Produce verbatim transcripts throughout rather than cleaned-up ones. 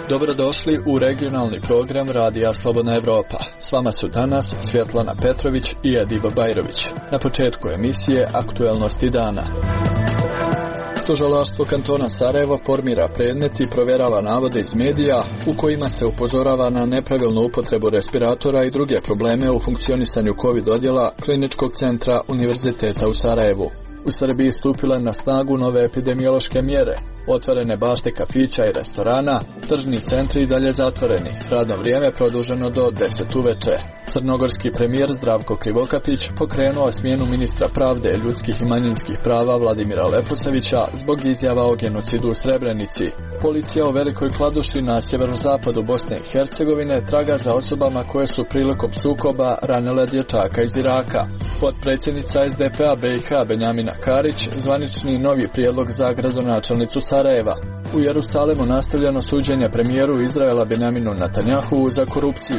Dobrodošli u regionalni program Radija Slobodna Evropa. S vama su danas Svjetlana Petrović i Ediba Bajrović. Na početku emisije Aktuelnosti dana. Tužilaštvo kantona Sarajevo formira predmet i provjerava navode iz medija u kojima se upozorava na nepravilnu upotrebu respiratora i druge probleme u funkcionisanju COVID odjela Kliničkog centra Univerziteta u Sarajevu. U Srbiji stupile na snagu nove epidemiološke mjere, otvorene bašte kafića i restorana, tržni centri i dalje zatvoreni, radno vrijeme produženo do deset uveče. Crnogorski premijer Zdravko Krivokapić pokrenuo smjenu ministra pravde, ljudskih i manjinskih prava Vladimira Leposavića zbog izjava o genocidu u Srebrenici. Policija u Velikoj Kladuši na sjeverozapadu Bosne i Hercegovine traga za osobama koje su prilikom sukoba ranile dječaka iz Iraka. Potpredsjednica es de pe a be i ha Benjamina Karić zvanični novi prijedlog za gradonačelnicu Sarajeva. U Jerusalemu nastavljeno suđenje premijeru Izraela Benjaminu Netanjahu za korupciju.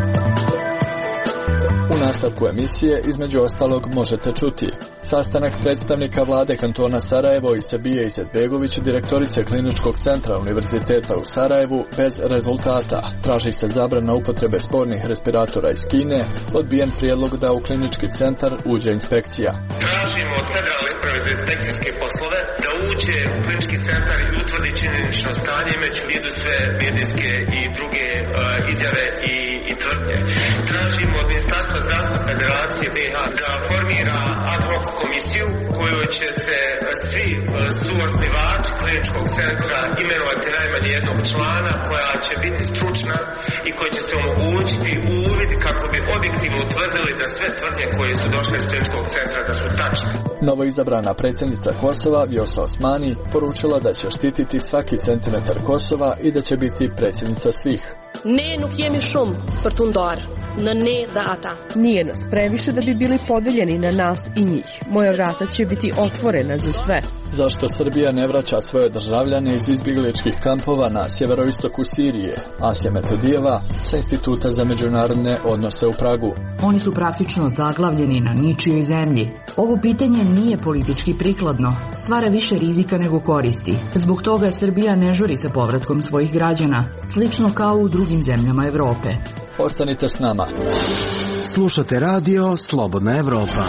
U nastavku emisije, između ostalog, možete čuti sastanak predstavnika vlade kantona Sarajevo i Sebije Izetbegović, direktorice Kliničkog centra Univerziteta u Sarajevu, bez rezultata. Traži se zabrana upotrebe spornih respiratora iz Kine, odbijen prijedlog da u klinički centar uđe inspekcija. Tražimo od Federalne uprave za inspekcijske poslove da uđe u klinički centar i utvrdi činjenično stanje, imajući u vidu sve medijske i druge uh, izjave i, i tvrdnje. Tražimo od Ministarstva zdravstva Federacije be i ha da formira ad hoc komisiju kojoj će se svi suosnivači kliničkog centra imenovati najmanje jednog člana, koja će biti stručna i koja će se omogućiti uvid kako bi objektivno utvrdili da sve tvrdnje koje su došle iz kliničkog centra da su tačne. Novoizabrana predsjednica Kosova Vjosa Osmani poručila da će štititi svaki centimetar Kosova i da će biti predsjednica svih. Ne nuk jemi shumë për t'u ndarë në ne dhe ata. Nije nas previše da bi bili podeljeni na nas i njih. Moja vrata će biti otvorena za sve. Zašto Srbija ne vraća svoje državljane iz izbjegličkih kampova na sjeveroistoku Sirije? Asja Metodijeva sa Instituta za međunarodne odnose u Pragu. Oni su praktično zaglavljeni na ničijoj zemlji. Ovo pitanje nije politički prikladno, stvara više rizika nego koristi. Zbog toga Srbija ne žuri sa povratkom svojih građana, slično kao u drugim zemljama Evrope. Ostanite s nama. Slušate radio Slobodna Evropa.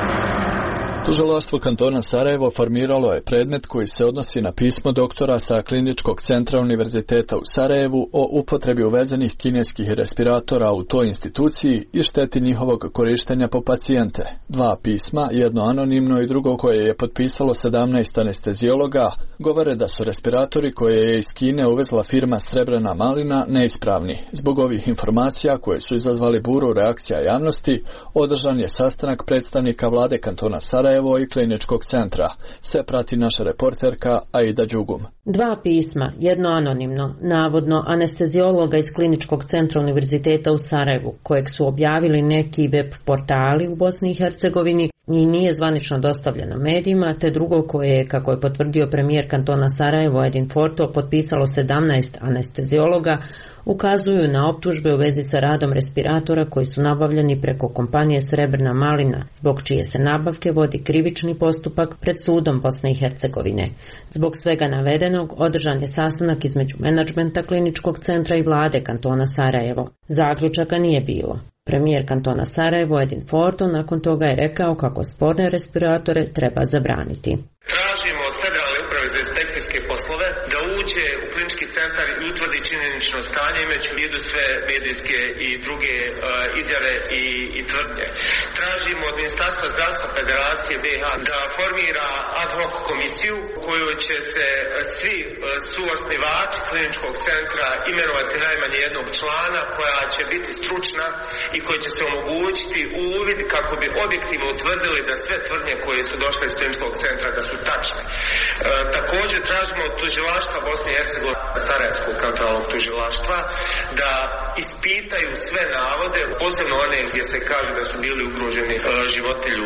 Tužilaštvo kantona Sarajevo formiralo je predmet koji se odnosi na pismo doktora sa Kliničkog centra Univerziteta u Sarajevu o upotrebi uvezenih kineskih respiratora u toj instituciji i šteti njihovog korištenja po pacijente. Dva pisma, jedno anonimno i drugo koje je potpisalo sedamnaest anestezijologa, govore da su respiratori koje je iz Kine uvezla firma Srebrena Malina neispravni. Zbog ovih informacija koje su izazvali buru reakcija javnosti, održan je sastanak predstavnika vlade kantona Sarajevo i Kliničkog centra. Sve prati naša reporterka Aida Đugum. Dva pisma, jedno anonimno, navodno anestezijologa iz Kliničkog centra Univerziteta u Sarajevu, kojeg su objavili neki web portali u Bosni i Hercegovini i nije zvanično dostavljeno medijima, te drugo koje je, kako je potvrdio premijer kantona Sarajevo Edin Forto, potpisalo sedamnaest anestezijologa, ukazuju na optužbe u vezi sa radom respiratora koji su nabavljeni preko kompanije Srebrna Malina, zbog čije se nabavke vodi krivični postupak pred sudom Bosne i Hercegovine. Zbog svega navedenog održan je sastanak između menadžmenta Kliničkog centra i vlade kantona Sarajevo. Zaključaka nije bilo. Premijer kantona Sarajevo Edin Forto nakon toga je rekao kako sporne respiratore treba zabraniti. Tražimo od Federalne uprave za inspekcijske poslove da uđe u klinički centar i utvrdi činjenično stanje, imajući u vidu sve medijske i druge uh, izjave i, i tvrdnje. Tražimo od Ministarstva zdravstva Federacije be i ha da formira ad hoc komisiju kojoj će se svi uh, suosnivači kliničkog centra imenovati najmanje jednog člana, koja će biti stručna i koja će se omogućiti uvid kako bi objektivno utvrdili da sve tvrdnje koje su došle iz kliničkog centra da su tačne. E, također tražimo od tužilaštva Bosne i Hercegovine, Sarajevskog kantonalnog tužilaštva, da ispitaju sve navode, posebno one gdje se kaže da su bili ugroženi e, životi ljudi.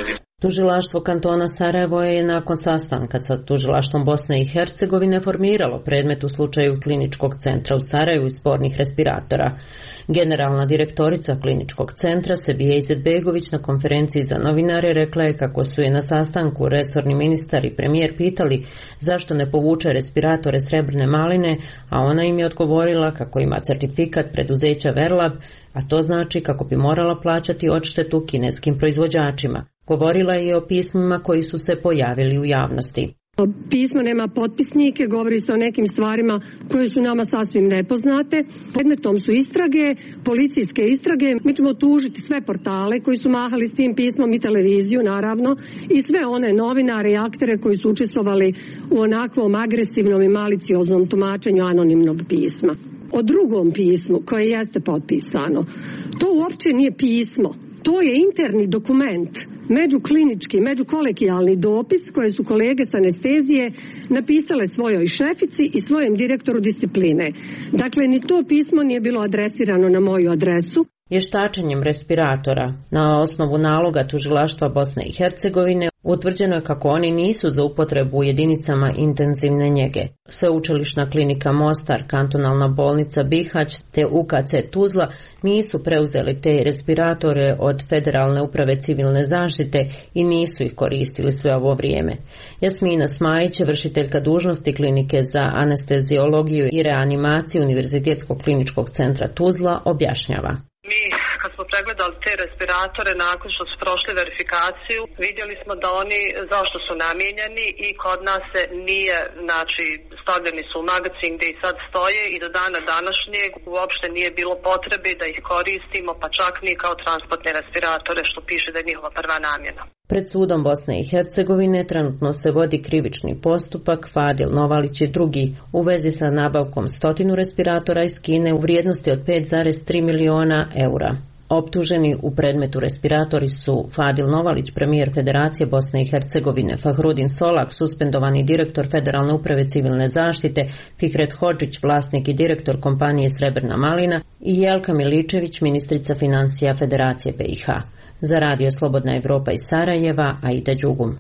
Tužilaštvo kantona Sarajevo je nakon sastanka sa tužilaštvom Bosne i Hercegovine formiralo predmet u slučaju kliničkog centra u Sarajevu i spornih respiratora. Generalna direktorica kliničkog centra Sebije Izetbegović na konferenciji za novinare rekla je kako su je na sastanku resorni ministar i premijer pitali zašto ne povuče respiratore Srebrne maline, a ona im je odgovorila kako ima certifikat preduzeća Verlab, a to znači kako bi morala plaćati odštetu kineskim proizvođačima. Govorila je o pismima koji su se pojavili u javnosti. Pismo nema potpisnike, govori se o nekim stvarima koje su nama sasvim nepoznate. Predmetom su istrage, policijske istrage. Mi ćemo tužiti sve portale koji su mahali s tim pismom i televiziju, naravno, i sve one novinare i aktere koji su učestvovali u onakvom agresivnom i malicioznom tumačenju anonimnog pisma. O drugom pismu koje jeste potpisano, to uopće nije pismo, to je interni dokument, međuklinički, međukolegijalni dopis koje su kolege s anestezije napisale svojoj šefici i svojem direktoru discipline. Dakle, ni to pismo nije bilo adresirano na moju adresu. Vještačenjem respiratora na osnovu naloga tužilaštva Bosne i Hercegovine utvrđeno je kako oni nisu za upotrebu u jedinicama intenzivne njege. Sveučilišna klinika Mostar, kantonalna bolnica Bihać te U K C Tuzla nisu preuzeli te respiratore od Federalne uprave civilne zaštite i nisu ih koristili sve ovo vrijeme. Jasmina Smajić, vršiteljka dužnosti klinike za anesteziologiju i reanimaciju Univerzitetskog kliničkog centra Tuzla, objašnjava. Mi kad smo pregledali te respiratore nakon što su prošli verifikaciju, vidjeli smo da oni zašto su namijenjeni i kod nas se nije, znači stavljeni su u magacin gdje i sad stoje i do dana današnjeg uopšte nije bilo potrebe da ih koristimo, pa čak ni kao transportne respiratore, što piše da je njihova prva namjena. Pred sudom Bosne i Hercegovine trenutno se vodi krivični postupak Fadil Novalić i drugi u vezi sa nabavkom stotinu respiratora iz Kine u vrijednosti od pet zarez tri miliona eura. Optuženi u predmetu respiratori su Fadil Novalić, premijer Federacije Bosne i Hercegovine, Fahrudin Solak, suspendovani direktor Federalne uprave civilne zaštite, Fikret Hodžić, vlasnik i direktor kompanije Srebrna malina i Jelka Miličević, ministrica financija Federacije B i H. Za Radio Slobodna Evropa iz Sarajeva, Aida Đugum.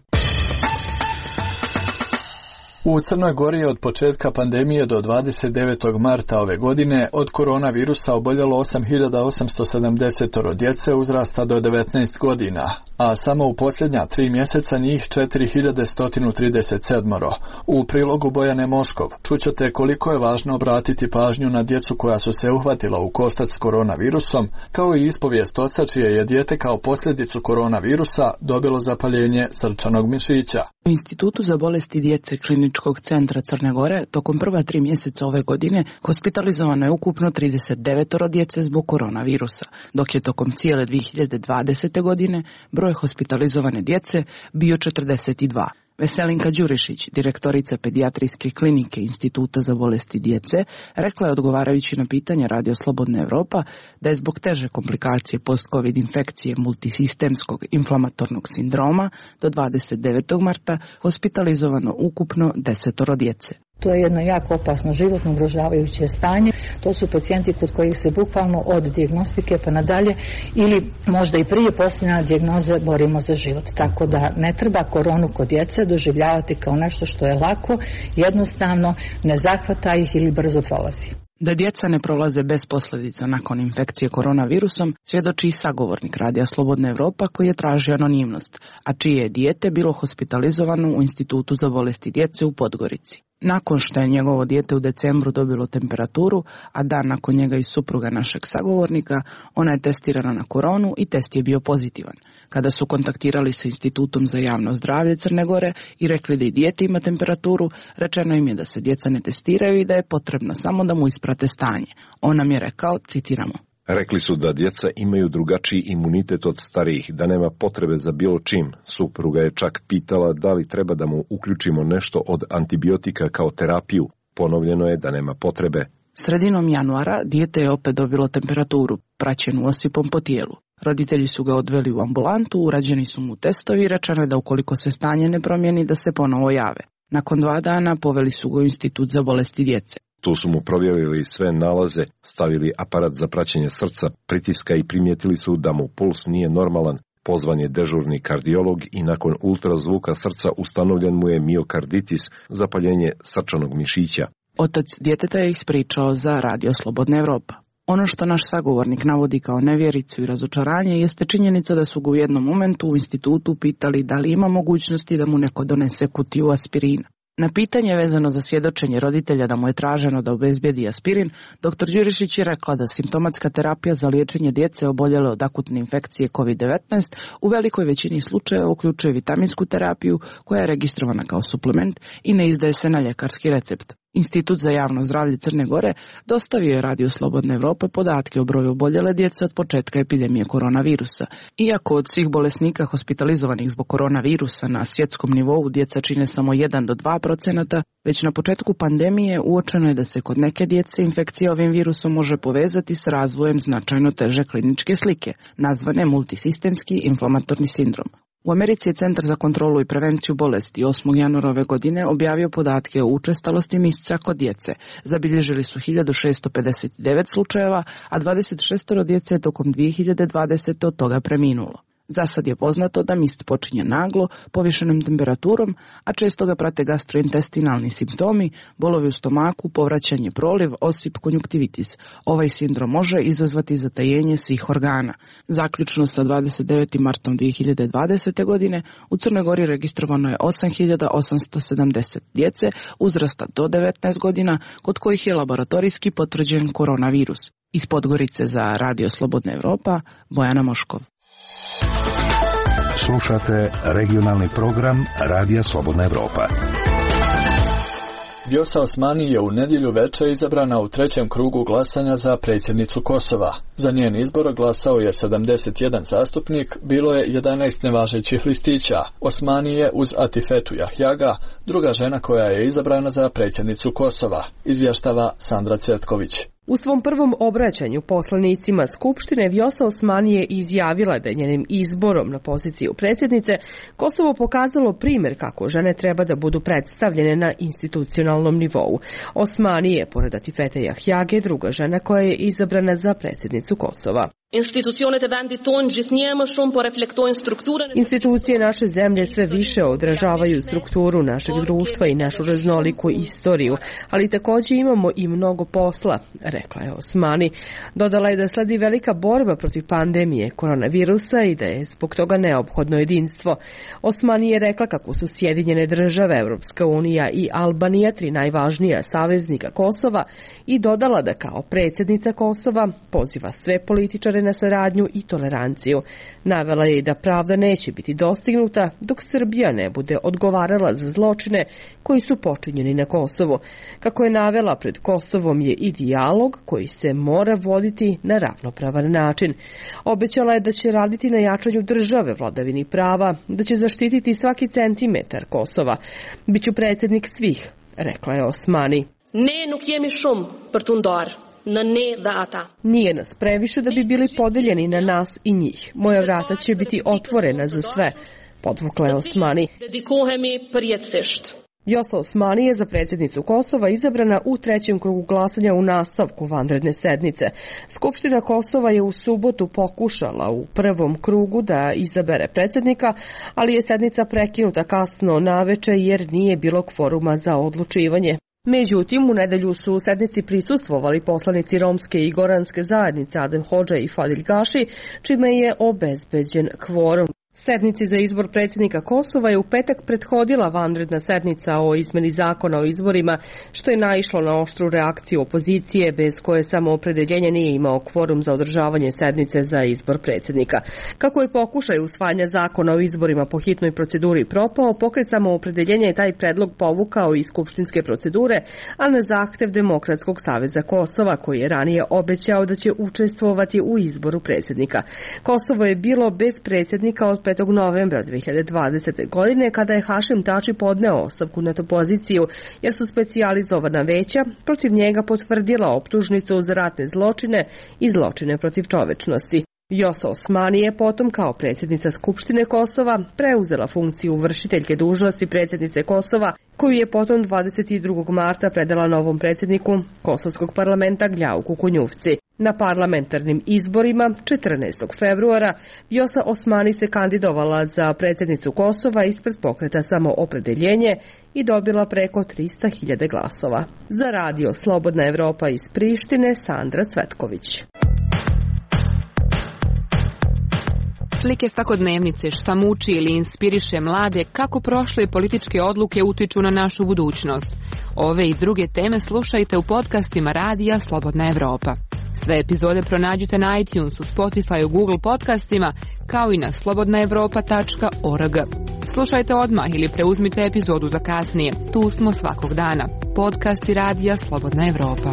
U Crnoj Gori je od početka pandemije do dvadeset devetog marta ove godine od koronavirusa oboljelo osam hiljada osamsto sedamdeset djece uzrasta do devetnaest godina, a samo u posljednja tri mjeseca njih četiri hiljade sto trideset sedam. U prilogu Bojane Moškov čućete koliko je važno obratiti pažnju na djecu koja su se uhvatila u koštac s koronavirusom, kao i ispovijest oca čije je dijete kao posljedicu koronavirusa dobilo zapaljenje srčanog mišića. U Institutu za bolesti djece Kliničkog centra Crne Gore tokom prva tri mjeseca ove godine hospitalizovano je ukupno trideset devet djece zbog koronavirusa, dok je tokom cijele dvije hiljade dvadesete. godine broj hospitalizovane djece bio četrdeset dva. Veselinka Đurišić, direktorica pedijatrijske klinike Instituta za bolesti djece, rekla je odgovarajući na pitanje Radio Slobodna Evropa da je zbog teže komplikacije post-covid infekcije multisistemskog inflamatornog sindroma do dvadeset devetog marta hospitalizovano ukupno desetoro djece. To je jedno jako opasno životno ugrožavajuće stanje. To su pacijenti kod kojih se bukvalno od dijagnostike pa nadalje ili možda i prije postavljanja dijagnoze borimo za život. Tako da ne treba koronu kod djece doživljavati kao nešto što je lako, jednostavno, ne zahvata ih ili brzo prolazi. Da djeca ne prolaze bez posljedica nakon infekcije koronavirusom svjedoči i sagovornik Radija Slobodna Evropa koji je tražio anonimnost, a čije je dijete bilo hospitalizovano u Institutu za bolesti djece u Podgorici. Nakon što je njegovo dijete u decembru dobilo temperaturu, a dan nakon njega i supruga našeg sagovornika, ona je testirana na koronu i test je bio pozitivan. Kada su kontaktirali sa Institutom za javno zdravlje Crne Gore i rekli da i dijete ima temperaturu, rečeno im je da se djeca ne testiraju i da je potrebno samo da mu isprate stanje. On nam je rekao, citiramo: Rekli su da djeca imaju drugačiji imunitet od starijih, da nema potrebe za bilo čim. Supruga je čak pitala da li treba da mu uključimo nešto od antibiotika kao terapiju. Ponovljeno je da nema potrebe. Sredinom januara dijete je opet dobilo temperaturu, praćenu osipom po tijelu. Roditelji su ga odveli u ambulantu, urađeni su mu testovi i rečeno je da ukoliko se stanje ne promijeni da se ponovo jave. Nakon dva dana poveli su ga u Institut za bolesti djece. Tu su mu provjerili sve nalaze, stavili aparat za praćenje srca, pritiska i primijetili su da mu puls nije normalan. Pozvan je dežurni kardiolog i nakon ultrazvuka srca ustanovljen mu je miokarditis, zapaljenje srčanog mišića. Otac djeteta je ispričao za Radio Slobodna Evropa. Ono što naš sagovornik navodi kao nevjericu i razočaranje jeste činjenica da su ga u jednom momentu u institutu pitali da li ima mogućnosti da mu neko donese kutiju aspirina. Na pitanje vezano za svjedočenje roditelja da mu je traženo da obezbijedi aspirin, doktor Đurišić je rekla da simptomatska terapija za liječenje djece oboljele od akutne infekcije kovid devetnaest u velikoj većini slučajeva uključuje vitaminsku terapiju koja je registrovana kao suplement i ne izdaje se na ljekarski recept. Institut za javno zdravlje Crne Gore dostavio je Radio Slobodna Evropa podatke o broju oboljele djece od početka epidemije koronavirusa. Iako od svih bolesnika hospitalizovanih zbog koronavirusa na svjetskom nivou djeca čine samo jedan do dva procenata, već na početku pandemije uočeno je da se kod neke djece infekcija ovim virusom može povezati s razvojem značajno teže kliničke slike, nazvane multisistemski inflamatorni sindrom. U Americi je Centar za kontrolu i prevenciju bolesti osmog januara ove godine objavio podatke o učestalosti misca kod djece. Zabilježili su hiljadu šesto pedeset devet slučajeva, a dvadeset šest djece je tokom dvije hiljade dvadesete od toga preminulo. Za sad je poznato da mist počinje naglo, povišenom temperaturom, a često ga prate gastrointestinalni simptomi, bolovi u stomaku, povraćanje proliv, osip, konjuktivitis. Ovaj sindrom može izazvati zatajenje svih organa. Zaključno sa dvadeset devetim martom dvije hiljade dvadesete. godine u Crnoj Gori registrovano je osam hiljada osamsto sedamdeset djece uzrasta do devetnaest godina, kod kojih je laboratorijski potvrđen koronavirus. Iz Podgorice za Radio Slobodna Evropa, Bojana Moškov. Slušate regionalni program Radija Slobodna Evropa. Vjosa Osmani je u nedjelju večer izabrana u trećem krugu glasanja za predsjednicu Kosova. Za njen izbor glasao je sedamdeset jedan zastupnik, bilo je jedanaest nevažećih listića. Osmani je uz Atifetu Jahjaga druga žena koja je izabrana za predsjednicu Kosova, izvještava Sandra Cvetković. U svom prvom obraćanju poslanicima Skupštine Vjosa Osmani je izjavila da je njenim izborom na poziciju predsjednice Kosovo pokazalo primjer kako žene treba da budu predstavljene na institucionalnom nivou. Osmani je, pored Atifete Jahjage, druga žena koja je izabrana za predsjednicu Kosova. Institucije naše zemlje sve više odražavaju strukturu našeg društva i našu raznoliku istoriju, ali također imamo i mnogo posla, rekla je Osmani. Dodala je da sledi velika borba protiv pandemije koronavirusa i da je zbog toga neophodno jedinstvo. Osmani je rekla kako su Sjedinjene države, Evropska unija i Albanija tri najvažnija saveznika Kosova i dodala da kao predsjednica Kosova poziva sve političare na saradnju i toleranciju. Navela je da pravda neće biti dostignuta dok Srbija ne bude odgovarala za zločine koji su počinjeni na Kosovu. Kako je navela, pred Kosovom je i dijalog koji se mora voditi na ravnopravan način. Obećala je da će raditi na jačanju države, vladavini prava, da će zaštititi svaki centimetar Kosova. Biću predsjednik svih, rekla je Osmani. Ne nuk jemi shumë për t'u ndarë. Na ne dhe ata. Nije nas previše da bi bili podeljeni na nas i njih. Moja vrata će biti otvorena za sve, podvukla je Osmani. Dedikohemi përjetësisht. Vjosa Osmani je za predsjednicu Kosova izabrana u trećem krugu glasanja u nastavku vanredne sednice. Skupština Kosova je u subotu pokušala u prvom krugu da izabere predsjednika, ali je sednica prekinuta kasno naveče jer nije bilo kvoruma za odlučivanje. Međutim, u nedelju su u sednici prisustvovali poslanici romske i goranske zajednice Adem Hodža i Fadil Gaši, čime je obezbeđen kvorum. Sednici za izbor predsjednika Kosova je u petak prethodila vanredna sednica o izmeni zakona o izborima, što je naišlo na oštru reakciju opozicije, bez koje samoopredeljenje nije imao kvorum za održavanje sednice za izbor predsjednika. Kako je pokušaj usvajanja zakona o izborima po hitnoj proceduri propao, pokret samoopredeljenja je taj predlog povukao iz skupštinske procedure, a na zahtev Demokratskog saveza Kosova, koji je ranije obećao da će učestvovati u izboru predsjednika. Kosovo je bilo bez predsjednika od petog novembra dvije hiljade dvadesete. godine kada je Hašim Tači podneo ostavku na tu poziciju jer su specijalizovana veća protiv njega potvrdila optužnicu za ratne zločine i zločine protiv čovečnosti. Vjosa Osmani je potom kao predsjednica Skupštine Kosova preuzela funkciju vršiteljke dužnosti predsjednice Kosova, koju je potom dvadeset drugog marta predala novom predsjedniku Kosovskog parlamenta Gljauku Kunjufci. Na parlamentarnim izborima četrnaestog februara Vjosa Osmani se kandidovala za predsjednicu Kosova ispred pokreta Samoopredeljenje i dobila preko trista hiljada glasova. Za radio Slobodna Evropa iz Prištine, Sandra Cvetković. Slike svakodnevnice, šta muči ili inspiriše mlade, kako prošle političke odluke utiču na našu budućnost. Ove i druge teme slušajte u podcastima Radija Slobodna Evropa. Sve epizode pronađite na iTunesu, Spotifyu, Google podcastima, kao i na slobodna evropa tačka org. Slušajte odmah ili preuzmite epizodu za kasnije. Tu smo svakog dana. Podcasti Radija Slobodna Evropa.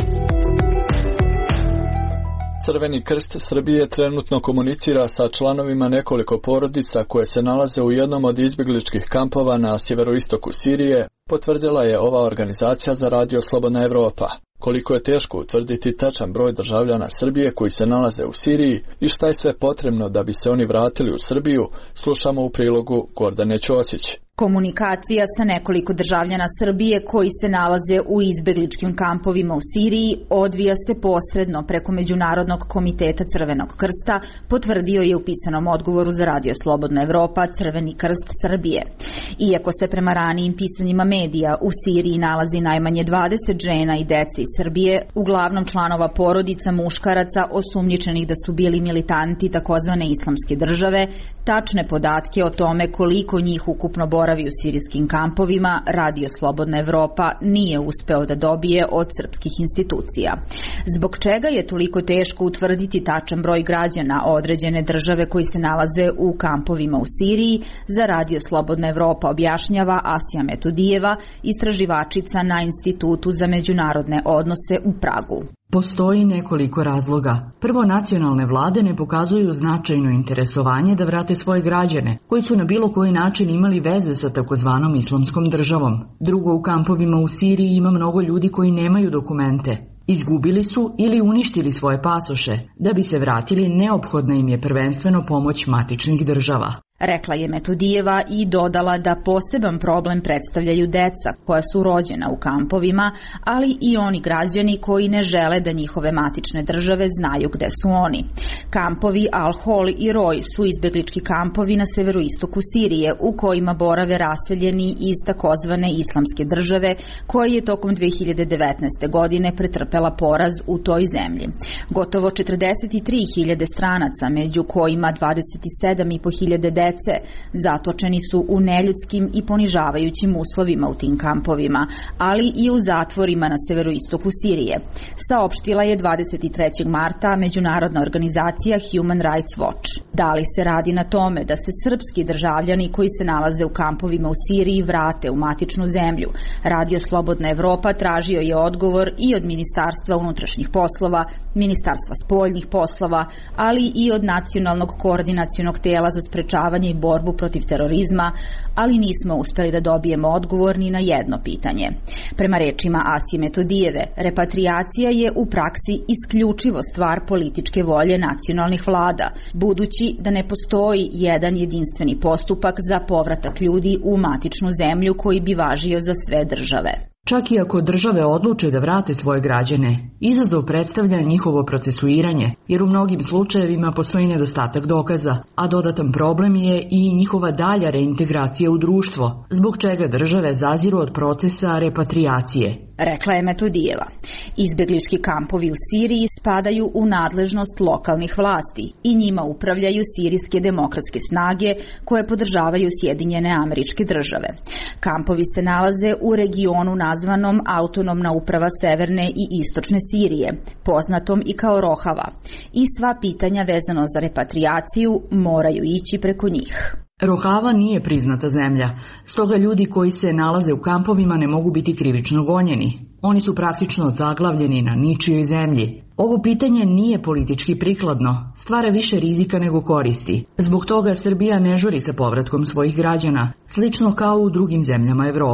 Crveni krst Srbije trenutno komunicira sa članovima nekoliko porodica koje se nalaze u jednom od izbjegličkih kampova na sjeveroistoku Sirije, potvrdila je ova organizacija za Radio Slobodna Evropa. Koliko je teško utvrditi tačan broj državljana Srbije koji se nalaze u Siriji i šta je sve potrebno da bi se oni vratili u Srbiju, slušamo u prilogu Gordane Ćosić. Komunikacija sa nekoliko državljana Srbije koji se nalaze u izbegličkim kampovima u Siriji odvija se posredno preko Međunarodnog komiteta Crvenog krsta, potvrdio je u pisanom odgovoru za Radio Slobodna Evropa Crveni krst Srbije. Iako se prema ranijim pisanjima medija u Siriji nalazi najmanje dvadeset žena i dece iz Srbije, uglavnom članova porodica muškaraca osumnjičenih da su bili militanti takozvane islamske države, tačne podatke o tome koliko njih ukupno boravi u sirijskim kampovima Radio Slobodna Evropa nije uspeo da dobije od srpskih institucija. Zbog čega je toliko teško utvrditi tačan broj građana određene države koji se nalaze u kampovima u Siriji, za Radio Slobodna Evropa objašnjava Asija Metodijeva, istraživačica na Institutu za međunarodne odnose u Pragu. Postoji nekoliko razloga. Prvo, nacionalne vlade ne pokazuju značajno interesovanje da vrate svoje građane, koji su na bilo koji način imali veze sa takozvanom islamskom državom. Drugo, u kampovima u Siriji ima mnogo ljudi koji nemaju dokumente. Izgubili su ili uništili svoje pasoše. Da bi se vratili, neophodna im je prvenstveno pomoć matičnih država. Rekla je Metodijeva i dodala da poseban problem predstavljaju deca koja su rođena u kampovima, ali i oni građani koji ne žele da njihove matične države znaju gde su oni. Kampovi Al-Hol i Roj su izbeglički kampovi na severoistoku Sirije u kojima borave raseljeni iz takozvane islamske države koja je tokom dve hiljade devetnaeste. godine pretrpela poraz u toj zemlji. Gotovo četrdeset tri hiljade stranaca, među kojima dvadeset sedam i po hiljade dece, zatočeni su u neljudskim i ponižavajućim uslovima u tim kampovima, ali i u zatvorima na severoistoku Sirije, saopštila je dvadeset trećeg marta međunarodna organizacija Human Rights Watch. Da li se radi na tome da se srpski državljani koji se nalaze u kampovima u Siriji vrate u matičnu zemlju? Radio Slobodna Evropa tražio je odgovor i od Ministarstva unutrašnjih poslova, Ministarstva spoljnih poslova, ali i od Nacionalnog koordinacionog tela za sprečavanje i borbu protiv terorizma, ali nismo uspeli da dobijemo odgovor ni na jedno pitanje. Prema rečima Asije Metodijeve, repatriacija je u praksi isključivo stvar političke volje nacionalnih vlada, budući da ne postoji jedan jedinstveni postupak za povratak ljudi u matičnu zemlju koji bi važio za sve države. Čak i ako države odluče da vrate svoje građane, izazov predstavlja njihovo procesuiranje, jer u mnogim slučajevima postoji nedostatak dokaza, a dodatan problem je i njihova dalja reintegracija u društvo, zbog čega države zaziru od procesa repatriacije. Rekla je Metodijeva. Izbeglički kampovi u Siriji spadaju u nadležnost lokalnih vlasti i njima upravljaju sirijske demokratske snage koje podržavaju Sjedinjene Američke Države. Kampovi se nalaze u regionu nazvanom Autonomna uprava Severne i Istočne Sirije, poznatom i kao Rohava, i sva pitanja vezano za repatriaciju moraju ići preko njih. Rohava nije priznata zemlja, stoga ljudi koji se nalaze u kampovima ne mogu biti krivično gonjeni. Oni su praktično zaglavljeni na ničijoj zemlji. Ovo pitanje nije politički prikladno, stvara više rizika nego koristi. Zbog toga Srbija ne žuri sa povratkom svojih građana, slično kao u drugim zemljama Evrope.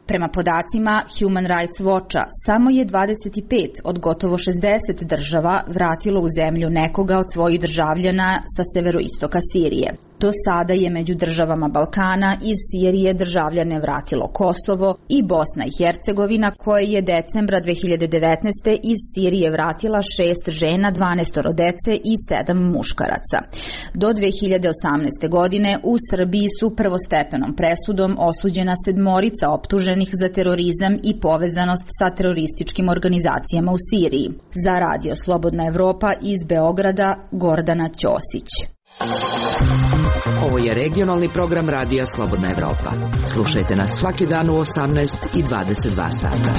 Prema podacima Human Rights Watcha, samo je dvadeset pet od gotovo šezdeset država vratilo u zemlju nekoga od svojih državljana sa severoistoka Sirije. Do sada je među državama Balkana iz Sirije državljane vratilo Kosovo i Bosna i Hercegovina, koje je decembra dve hiljade devetnaeste. iz Sirije vratila šest žena, dvanaest dece i sedam muškaraca. Do dve hiljade osamnaeste. godine u Srbiji su prvostepenom presudom osuđena sedmorica optuženih za terorizam i povezanost sa terorističkim organizacijama u Siriji. Za Radio Slobodna Evropa iz Beograda, Gordana Ćosić. Ovo je regionalni program Radija Slobodna Evropa. Slušajte nas svaki dan u osamnaest i dvadeset dva sata.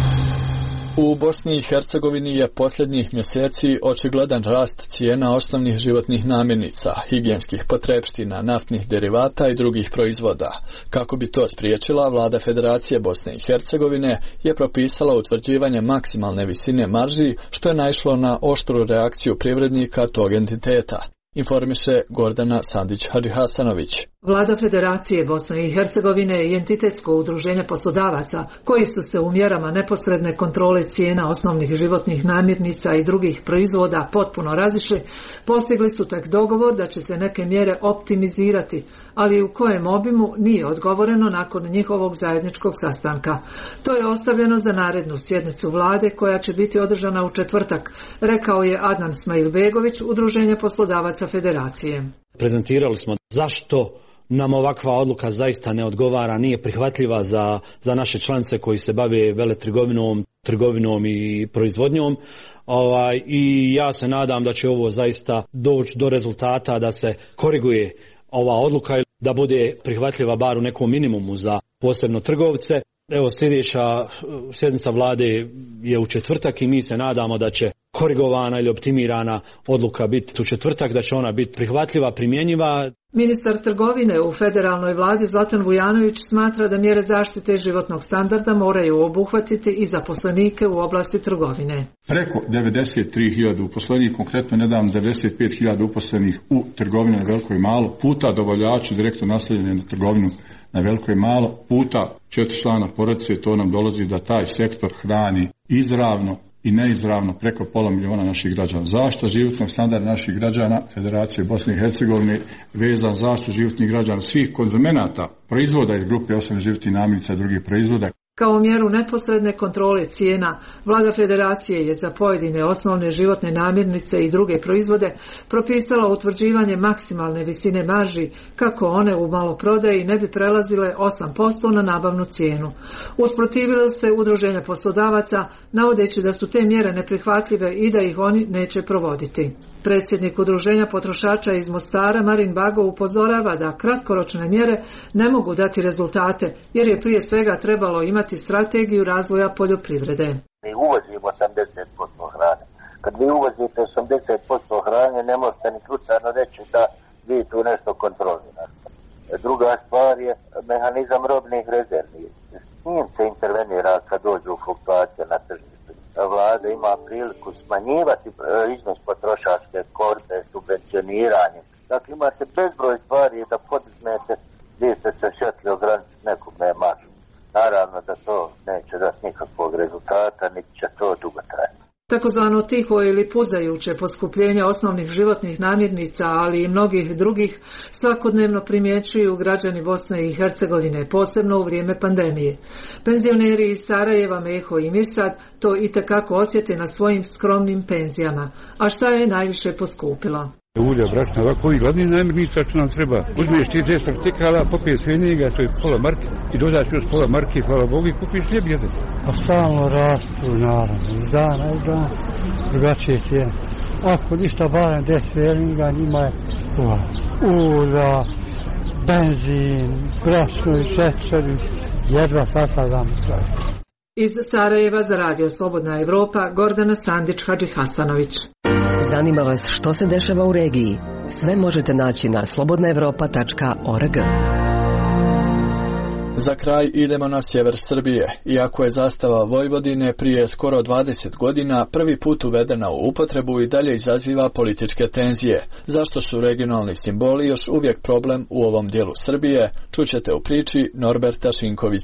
U Bosni i Hercegovini je posljednjih mjeseci očigledan rast cijena osnovnih životnih namirnica, higijenskih potrepština, naftnih derivata i drugih proizvoda. Kako bi to spriječila, vlada Federacije Bosne i Hercegovine je propisala utvrđivanje maksimalne visine marži, što je naišlo na oštru reakciju privrednika tog entiteta. Informiše Gordana Sandić-Hadžihasanović. Vlada Federacije Bosne i Hercegovine i entitetsko udruženje poslodavaca, koji su se u mjerama neposredne kontrole cijena osnovnih životnih namirnica i drugih proizvoda potpuno razišli, postigli su tek dogovor da će se neke mjere optimizirati, ali u kojem obimu nije odgovoreno nakon njihovog zajedničkog sastanka. To je ostavljeno za narednu sjednicu vlade koja će biti održana u četvrtak, rekao je Adnan Smailbegović, udruženje poslodavaca Federacije. Prezentirali smo zašto nam ovakva odluka zaista ne odgovara, nije prihvatljiva za, za naše članice koji se bave veletrgovinom, trgovinom i proizvodnjom. Ovaj, I ja se nadam da će ovo zaista doći do rezultata da se koriguje ova odluka i da bude prihvatljiva bar u nekom minimumu za posebno trgovce. Evo, sljedeća sjednica vlade je u četvrtak i mi se nadamo da će korigovana ili optimirana odluka biti u četvrtak, da će ona biti prihvatljiva, primjenjiva. Ministar trgovine u federalnoj vladi Zlatan Vujanović smatra da mjere zaštite životnog standarda moraju obuhvatiti i zaposlenike u oblasti trgovine. Preko devedeset tri hiljade uposlenih, konkretno nedavno devedeset pet hiljada uposlenih u trgovini na veliko i malo, puta dobavljači direktno naslonjeni na trgovinu na veliko i malo, puta četiri člana porodice, to nam dolazi da taj sektor hrani izravno i neizravno preko pola miliona naših građana. Zaštita životnog standarda naših građana Federacije Bosne i Hercegovine vezan zaštitu životnih građana svih konzumenata proizvoda iz grupe osnovnih životnih namirnica i drugih proizvoda. Kao mjeru neposredne kontrole cijena, vlada Federacije je za pojedine osnovne životne namirnice i druge proizvode propisala utvrđivanje maksimalne visine marži kako one u maloprodaji ne bi prelazile osam posto na nabavnu cijenu. Usprotivilo se udruženje poslodavaca, navodeći da su te mjere neprihvatljive i da ih oni neće provoditi. Predsjednik udruženja potrošača iz Mostara Marin Bago upozorava da kratkoročne mjere ne mogu dati rezultate, jer je prije svega trebalo imati strategiju razvoja poljoprivrede. Mi uvozimo osamdeset posto hrane. Kad vi uvozite osamdeset posto hrane, ne možete ni slučajno reći da vi tu nešto kontrolirate. Druga stvar je mehanizam robnih rezervi. S njim se intervenira kad dođu fluktuacije na tržištu. Vlada ima priliku smanjivati iznos potrošačke korpe, subvencioniranje. Dakle, imate bezbroj stvari da podizmete gdje ste se šetli ograničiti nekome maržu. Naravno da to neće dati nikakvog rezultata, niti će to dugo trajati. Takozvano tiho ili puzajuće poskupljenje osnovnih životnih namirnica, ali i mnogih drugih, svakodnevno primjećuju građani Bosne i Hercegovine, posebno u vrijeme pandemije. Penzioneri iz Sarajeva, Meho i Mirsad to itekako osjete na svojim skromnim penzijama. A šta je najviše poskupilo? Ulja, brašna, ovako i glavni namirnica što nam treba. Uzmiješ ti deset artikala, popiješ svijeniga, to je pola marke, i dodaš još pola marke, hvala Bogu, i kupiš hljeb jedan. A stalno rastu, naravno, iz dana u dan, drugačije cijene. Ako ništa barem deset svijeniga, njima je ulja, benzin, brašno i šećer, jedva sastavljam. Iz Sarajeva za Radio Slobodna Evropa, Gordana Sandić-Hadžihasanović. Zanima vas što se dešava u regiji? Sve možete naći na slobodna evropa tačka org. Za kraj idemo na sjever Srbije. Iako je zastava Vojvodine prije skoro dvadeset godina prvi put uvedena u upotrebu, i dalje izaziva političke tenzije. Zašto su regionalni simboli još uvijek problem u ovom dijelu Srbije, čućete u priči Norberta Šinkovića.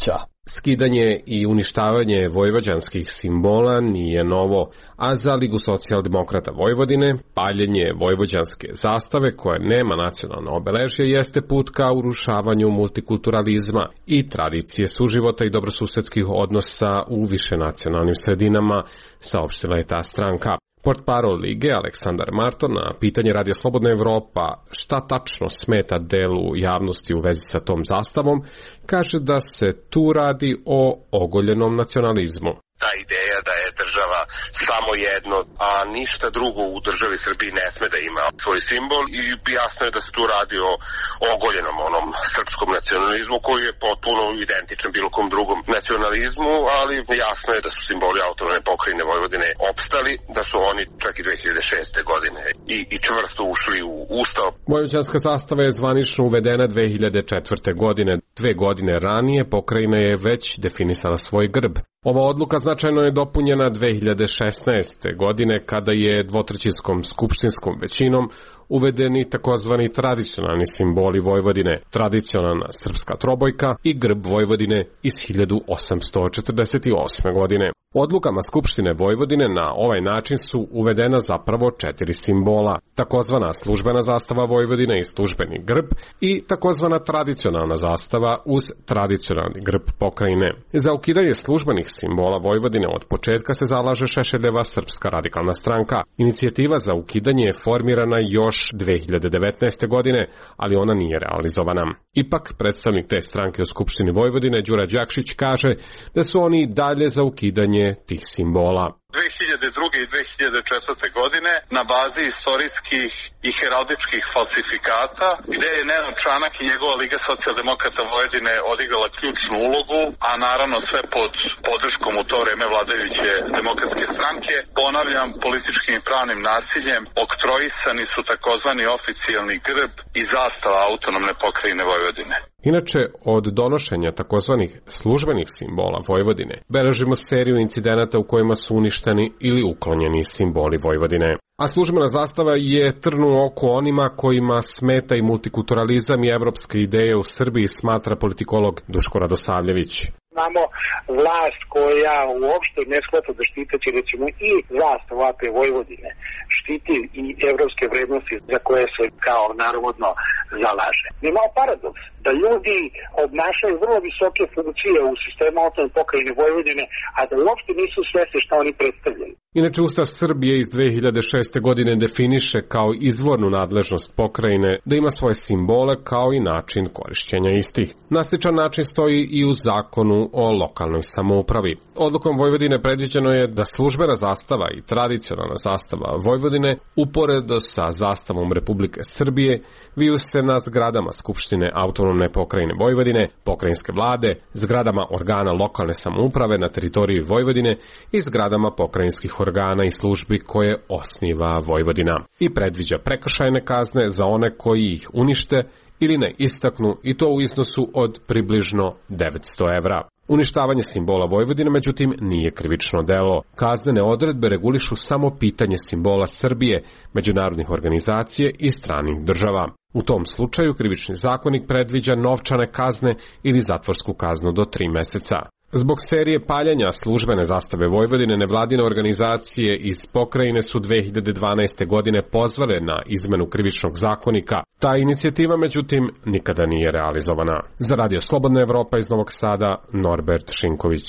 Skidanje i uništavanje vojvođanskih simbola nije novo, a za Ligu socijaldemokrata Vojvodine paljenje vojvođanske zastave koja nema nacionalno obeležje jeste put ka urušavanju multikulturalizma i tradicije suživota i dobrosusedskih odnosa u višenacionalnim sredinama, saopštila je ta stranka. Portparol Lige Aleksandar Marton na pitanje Radija Slobodna Evropa šta tačno smeta delu javnosti u vezi sa tom zastavom, kaže da se tu radi o ogoljenom nacionalizmu. Ta ideja da je država samo jedno, a ništa drugo u državi Srbiji ne sme da ima svoj simbol i jasno je da se tu radi o ogoljenom onom srpskom nacionalizmu koji je potpuno identičan bilo kom drugom nacionalizmu, ali jasno je da su simboli autonomne pokrajine Vojvodine opstali, da su oni čak i dve hiljade šeste. godine i, i čvrsto ušli u Ustav. Vojvođanska zastava je zvanično uvedena dve hiljade četvrte. godine. Dve godine ranije pokrajina je već definisala svoj grb. Ova odluka značajno je dopunjena dve hiljade šesnaeste. godine kada je dvotrećinskom skupštinskom većinom uvedeni takozvani tradicionalni simboli Vojvodine, tradicionalna srpska trobojka i grb Vojvodine iz hiljadu osamsto četrdeset osme. godine. Odlukama Skupštine Vojvodine na ovaj način su uvedena zapravo četiri simbola, takozvana službena zastava Vojvodine i službeni grb i takozvana tradicionalna zastava uz tradicionalni grb pokrajine. Za ukidanje službenih simbola Vojvodine od početka se zalaže Šešeljeva Srpska radikalna stranka. Inicijativa za ukidanje je formirana još dve hiljade devetnaeste. godine, ali ona nije realizovana. Ipak, predstavnik te stranke u Skupštini Vojvodine, Đura Đakšić, kaže da su oni dalje za ukidanje tih simbola. dve hiljade druge. i dve hiljade četvrte. godine na bazi istorijskih i heraldičkih falsifikata, gde je Nenad Čanak i njegova Liga socijaldemokrata Vojvodine odigrala ključnu ulogu, a naravno sve pod podrškom u to vreme vladajuće demokratske stranke. Ponavljam, političkim i pravnim nasiljem oktroisani su takozvani oficijalni grb i zastava autonomne pokrajine Vojvodine. Inače, od donošenja takozvanih službenih simbola Vojvodine beležimo seriju incidenata u kojima su uništeni ili uklonjeni simboli Vojvodine. A službena zastava je trn u oku onima kojima smeta i multikulturalizam i evropske ideje u Srbiji, smatra politikolog Duško Radosavljević. Imamo vlast koja uopšte ne shvata da štiteći recimo i vlast ovakve Vojvodine štiti i evropske vrednosti za koje se kao narodno zalaže. Imamo paradoks da ljudi obnašaju vrlo visoke funkcije u sistemu autonomne pokrajine Vojvodine, a da uopšte nisu svesni šta oni predstavljaju. Inače, Ustav Srbije iz dve hiljade šeste. godine definiše kao izvornu nadležnost pokrajine da ima svoje simbole kao i način korišćenja istih. Na sličan način stoji i u zakonu o lokalnoj samoupravi. Odlukom Vojvodine predviđeno je da službena zastava i tradicionalna zastava Vojvodine uporedo sa zastavom Republike Srbije viju se na zgradama Skupštine autonomne pokrajine Vojvodine, pokrajinske vlade, zgradama organa lokalne samouprave na teritoriji Vojvodine i zgradama pokrajinskih organa i službi koje osniva Vojvodina i predviđa prekršajne kazne za one koji ih unište ili ne istaknu, i to u iznosu od približno devetsto evra. Uništavanje simbola Vojvodine, međutim, nije krivično delo. Kaznene odredbe regulišu samo pitanje simbola Srbije, međunarodnih organizacija i stranih država. U tom slučaju krivični zakonik predviđa novčane kazne ili zatvorsku kaznu do tri meseca. Zbog serije paljenja službene zastave Vojvodine, nevladine organizacije iz pokrajine su dve hiljade dvanaeste. godine pozvale na izmenu krivičnog zakonika. Ta inicijativa, međutim, nikada nije realizovana. Za Radio Slobodna Evropa iz Novog Sada, Norbert Šinković.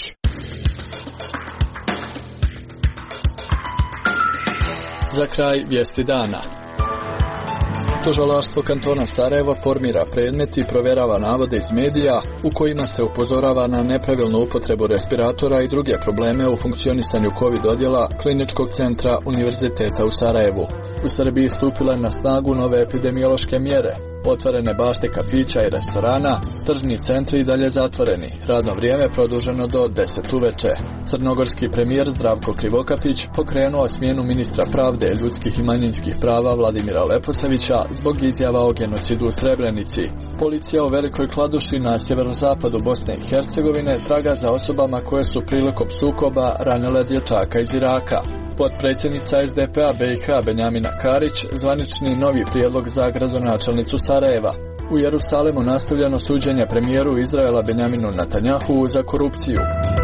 Za kraj vijesti dana. Tužilaštvo kantona Sarajevo formira predmet i provjerava navode iz medija u kojima se upozorava na nepravilnu upotrebu respiratora i druge probleme u funkcionisanju COVID odjela Kliničkog centra Univerziteta u Sarajevu. U Srbiji stupile na snagu nove epidemiološke mjere. Otvorene bašte kafića i restorana, tržni centri i dalje zatvoreni. Radno vrijeme produženo do deset uveče. Crnogorski premijer Zdravko Krivokapić pokrenuo smjenu ministra pravde, ljudskih i manjinskih prava Vladimira Leposavića zbog izjava o genocidu u Srebrenici. Policija u Velikoj Kladuši na sjeverozapadu Bosne i Hercegovine traga za osobama koje su prilikom sukoba ranile dječaka iz Iraka. Potpredsjednica es de pe a be i ha Benjamina Karić zvanični novi prijedlog za gradonačelnicu Sarajeva. U Jerusalimu nastavljeno suđenje premijeru Izraela Benjaminu Netanjahu za korupciju.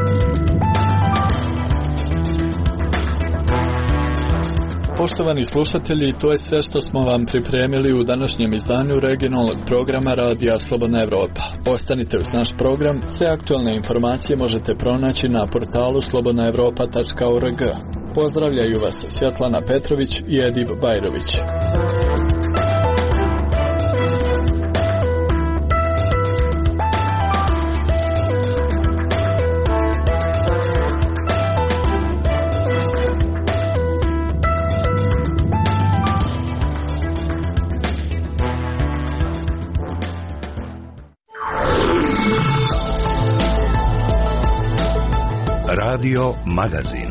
Poštovani slušatelji, to je sve što smo vam pripremili u današnjem izdanju regionalnog programa Radija Slobodna Evropa. Ostanite uz naš program, sve aktualne informacije možete pronaći na portalu slobodna evropa tačka org. Pozdravljaju vas Svjetlana Petrović i Edip Bajrović. Radio Magazin.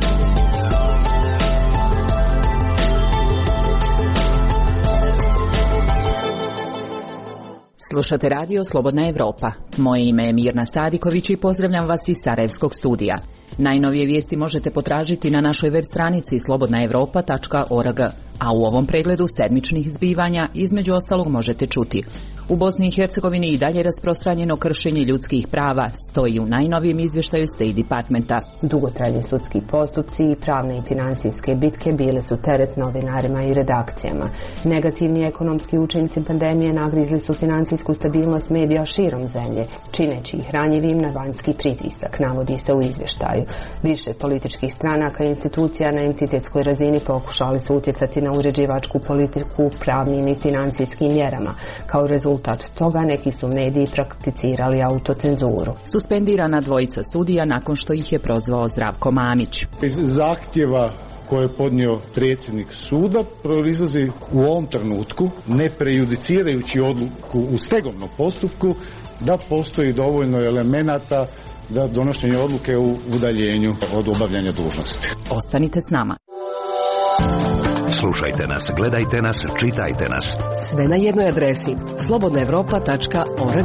Slušate Radio Slobodna Evropa. Moje ime je Mirna Sadiković i pozdravljam vas iz Sarajevskog studija. Najnovije vijesti možete potražiti na našoj web stranici slobodna evropa tačka org, a u ovom pregledu sedmičnih zbivanja između ostalog možete čuti: u Bosni i Hercegovini i dalje rasprostranjeno kršenje ljudskih prava, stoji u najnovijem izvještaju State Departmenta. Dugotrajni sudski postupci i pravne i financijske bitke bile su teret novinarima i redakcijama. Negativni ekonomski učinci pandemije nagrizli su financijsku stabilnost medija širom zemlje, čineći ih ranjivim na vanjski pritisak, navodi se u izvještaju. Više političkih stranaka i institucija na entitetskoj razini pokušali su utjecati na uređivačku politiku pravnim i financijskim mjerama. Kao rezultat toga neki su mediji prakticirali autocenzuru. Suspendirana dvojica sudija nakon što ih je prozvao Zdravko Mamić. Iz zahtjeva koje je podnio predsjednik suda proizlazi u ovom trenutku, ne prejudicirajući odluku u stegovnom postupku, da postoji dovoljno elemenata da donošenje odluke u udaljenju od obavljanja dužnosti. Ostanite s nama. Slušajte nas, gledajte nas, čitajte nas. Sve na jednoj adresi slobodna evropa tačka org.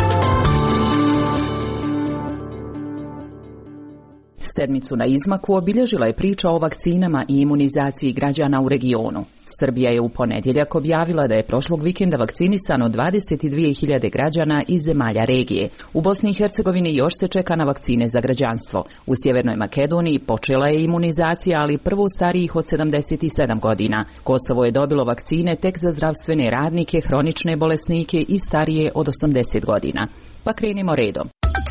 Sedmicu na izmaku obilježila je priča o vakcinama i imunizaciji građana u regionu. Srbija je u ponedjeljak objavila da je prošlog vikenda vakcinisano dvadeset dvije hiljade građana iz zemalja regije. U Bosni i Hercegovini još se čeka na vakcine za građanstvo. U Sjevernoj Makedoniji počela je imunizacija, ali prvo starijih od sedamdeset sedam godina. Kosovo je dobilo vakcine tek za zdravstvene radnike, hronične bolesnike i starije od osamdeset godina. Pa krenimo redom.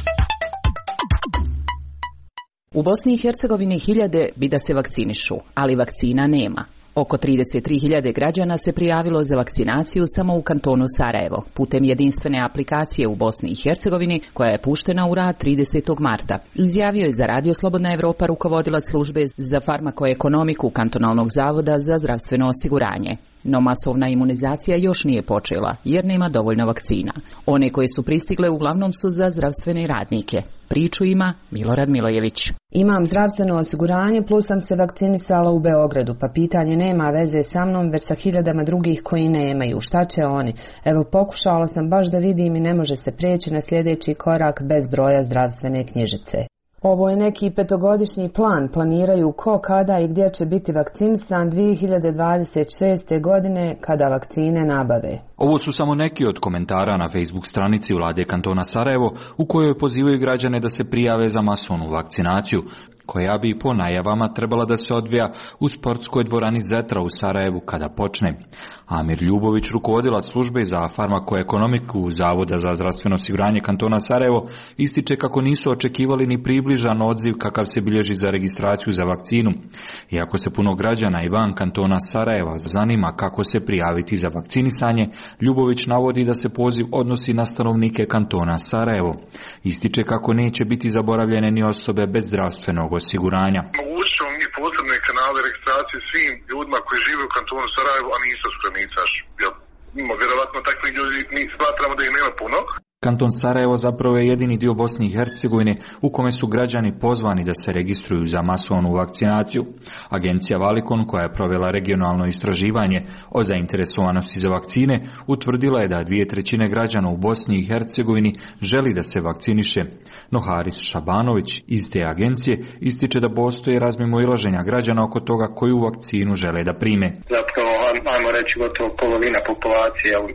U Bosni i Hercegovini hiljade bi da se vakcinišu, ali vakcina nema. Oko trideset tri hiljade građana se prijavilo za vakcinaciju samo u kantonu Sarajevo, putem jedinstvene aplikacije u Bosni i Hercegovini, koja je puštena u rad tridesetog marta. Izjavio je za Radio Slobodna Evropa rukovodilac službe za farmakoekonomiku Kantonalnog zavoda za zdravstveno osiguranje. No masovna imunizacija još nije počela, jer nema dovoljno vakcina. One koje su pristigle uglavnom su za zdravstvene radnike. Priču ima Milorad Milojević. Imam zdravstveno osiguranje, plus sam se vakcinisala u Beogradu, pa pitanje nema veze sa mnom, već sa hiljadama drugih koji nemaju. Šta će oni? Evo, pokušala sam baš da vidim i ne može se prijeći na sljedeći korak bez broja zdravstvene knjižice. Ovo je neki petogodišnji plan, planiraju ko, kada i gdje će biti vakcinisan dvije hiljade dvadeset šeste. godine kada vakcine nabave. Ovo su samo neki od komentara na Facebook stranici Vlade kantona Sarajevo, u kojoj pozivaju građane da se prijave za masovnu vakcinaciju, koja bi po najavama trebala da se odvija u sportskoj dvorani Zetra u Sarajevu kada počne. Amir Ljubović, rukovodilac službe za farmakoekonomiku Zavoda za zdravstveno osiguranje kantona Sarajevo, ističe kako nisu očekivali ni približan odziv kakav se bilježi za registraciju za vakcinu. Iako se puno građana i van kantona Sarajeva zanima kako se prijaviti za vakcinisanje, Ljubović navodi da se poziv odnosi na stanovnike kantona Sarajevo. Ističe kako neće biti zaboravljene ni osobe bez zdravstvenog osiguranja. Mogući ćemo mi posebne kanale registracije svim ljudima koji žive u kantonu Sarajevo, a nisu spremicaš. Vjerovatno takvi ljudi mi smatramo da ih nema puno. Kanton Sarajevo zapravo je jedini dio Bosne i Hercegovine u kome su građani pozvani da se registruju za masovnu vakcinaciju. Agencija Valikon, koja je provela regionalno istraživanje o zainteresovanosti za vakcine, utvrdila je da dvije trećine građana u Bosni i Hercegovini želi da se vakciniše. No Haris Šabanović iz te agencije ističe da postoje razmimoilaženja građana oko toga koju vakcinu žele da prime. Zapravo, ajmo reći, gotovo polovina populacije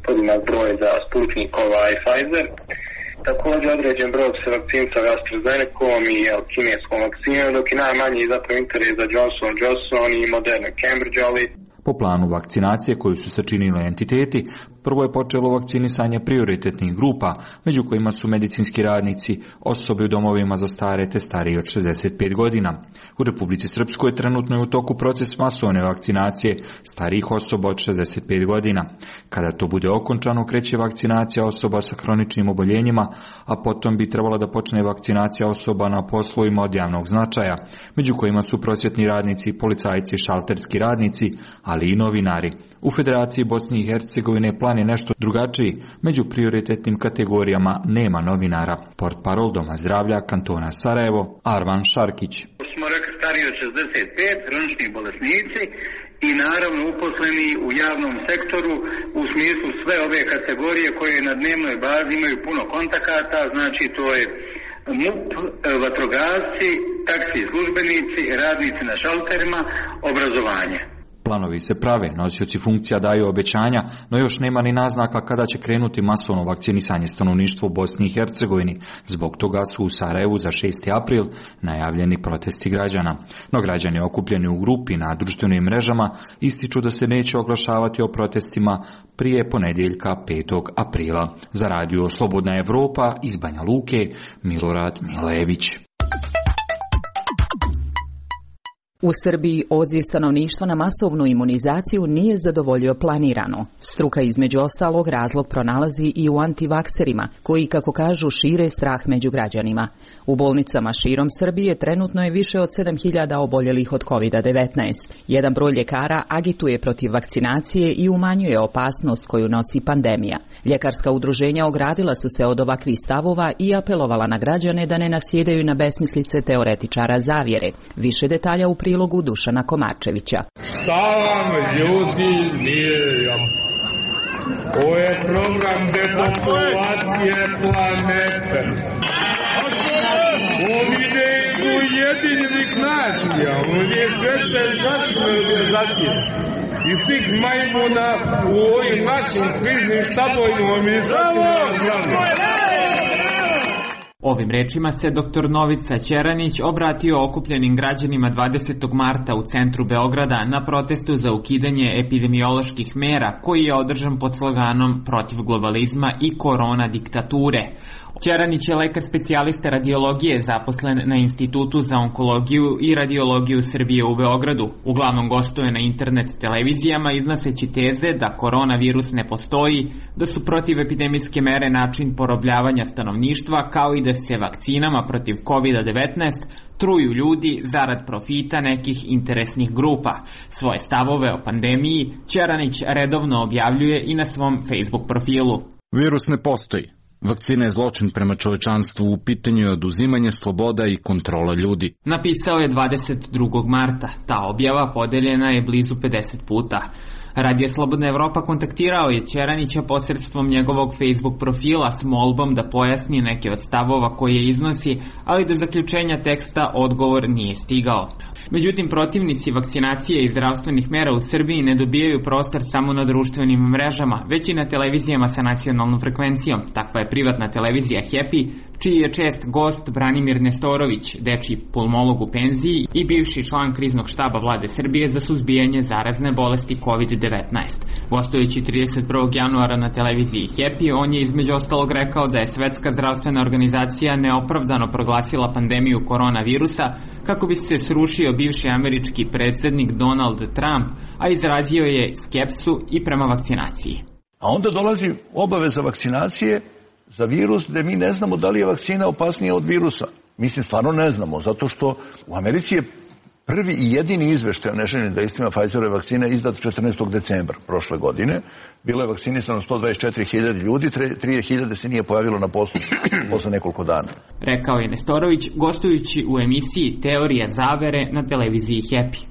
podjednak broj za Sputnikova i Pfizer. Također određen broj se vakcinisao AstraZenecom i kineskom vakcinom, dok je najmanji zapravo interes za Johnson and Johnson i Moderna Cambridge, ali po planu vakcinacije koju su sačinili entiteti, prvo je počelo vakcinisanje prioritetnih grupa, među kojima su medicinski radnici, osobe u domovima za stare te stariji od šezdeset pet godina. U Republici Srpskoj trenutno je u toku proces masovne vakcinacije starijih osoba od šezdeset pet godina. Kada to bude okončano, kreće vakcinacija osoba sa hroničnim oboljenjima, a potom bi trebala da počne vakcinacija osoba na poslovima od javnog značaja, među kojima su prosvjetni radnici, policajci, šalterski radnici, ali i novinari. U Federaciji Bosne i Hercegovine plan je nešto drugačiji. Među prioritetnim kategorijama nema novinara. Portparol Doma zdravlja kantona Sarajevo, Arvan Šarkić. Smo rekli stariji od šezdeset pet, hronični bolesnici i naravno uposleni u javnom sektoru u smislu sve ove kategorije koje na dnevnoj bazi imaju puno kontakata, znači to je MUP, vatrogasci, taksi službenici, radnici na šalterima, obrazovanje. Planovi se prave, nosioci funkcija daju obećanja, no još nema ni naznaka kada će krenuti masovno vakcinisanje stanovništva u Bosni i Hercegovini. Zbog toga su u Sarajevu za šesti april najavljeni protesti građana. No građani okupljeni u grupi na društvenim mrežama ističu da se neće oglašavati o protestima prije ponedjeljka petog aprila. Za radio Slobodna Evropa iz Banja Luke, Milorad Milević. U Srbiji odziv stanovništva na masovnu imunizaciju nije zadovoljio planirano. Struka između ostalog razlog pronalazi i u antivakserima, koji, kako kažu, šire strah među građanima. U bolnicama širom Srbije trenutno je više od sedam hiljada oboljelih od kovid devetnaest. Jedan broj ljekara agituje protiv vakcinacije i umanjuje opasnost koju nosi pandemija. Ljekarska udruženja ogradila su se od ovakvih stavova i apelovala na građane da ne nasjedaju na besmislice teoretičara zavjere. Više detalja u prilogu Dušana Komarčevića. Šta vam ljudi nije jasno? Ovo je program depopulacije planete. On ide iz Ujedinjenih nacija, on je svete zaštitne organizacije. I svih majmuna u ovim našim kriznim štabovima administracijama. Ovim rečima se doktor Novica Ćeranić obratio okupljenim građanima dvadesetog marta u centru Beograda na protestu za ukidanje epidemioloških mera koji je održan pod sloganom protiv globalizma i korona diktature. Ćeranić je lekar specijalista radiologije zaposlen na Institutu za onkologiju i radiologiju Srbije u Beogradu. Uglavnom gostuje na internet televizijama iznoseći teze da koronavirus ne postoji, da su protivepidemijske mere način porobljavanja stanovništva, kao i da se vakcinama protiv kovid devetnaest truju ljudi zarad profita nekih interesnih grupa. Svoje stavove o pandemiji Ćeranić redovno objavljuje i na svom Facebook profilu. Virus ne postoji. Vakcina je zločin prema čovečanstvu, u pitanju je oduzimanje sloboda i kontrola ljudi. Napisao je dvadeset drugog marta. Ta objava podeljena je blizu pedeset puta. Radio Slobodna Evropa kontaktirao je Ćeranića posredstvom njegovog Facebook profila s molbom da pojasni neke od stavova koje iznosi, ali do zaključenja teksta odgovor nije stigao. Međutim, protivnici vakcinacije i zdravstvenih mera u Srbiji ne dobijaju prostor samo na društvenim mrežama, već i na televizijama sa nacionalnom frekvencijom. Takva je privatna televizija Happy, čiji je čest gost Branimir Nestorović, dečiji pulmolog u penziji i bivši član kriznog štaba vlade Srbije za suzbijanje zarazne bolesti kovid devetnaest. Gostujući trideset prvog januara na televiziji Happy, on je između ostalog rekao da je Svetska zdravstvena organizacija neopravdano proglasila pandemiju koronavirusa kako bi se srušio bivši američki predsjednik Donald Trump, a izrazio je skepsu i prema vakcinaciji. A onda dolazi obaveza vakcinacije za virus gdje mi ne znamo da li je vakcina opasnija od virusa. Mislim, stvarno ne znamo, zato što u Americi je prvi i jedini izveštaj o neželjenim dejstvima Pfizerove vakcine izdat četrnaestog decembra prošle godine. Bilo je vakcinisano sto dvadeset četiri hiljade ljudi, tri hiljade se nije pojavilo na poslu posle nekoliko dana. Rekao je Nestorović, gostujući u emisiji Teorija zavere na televiziji Happy.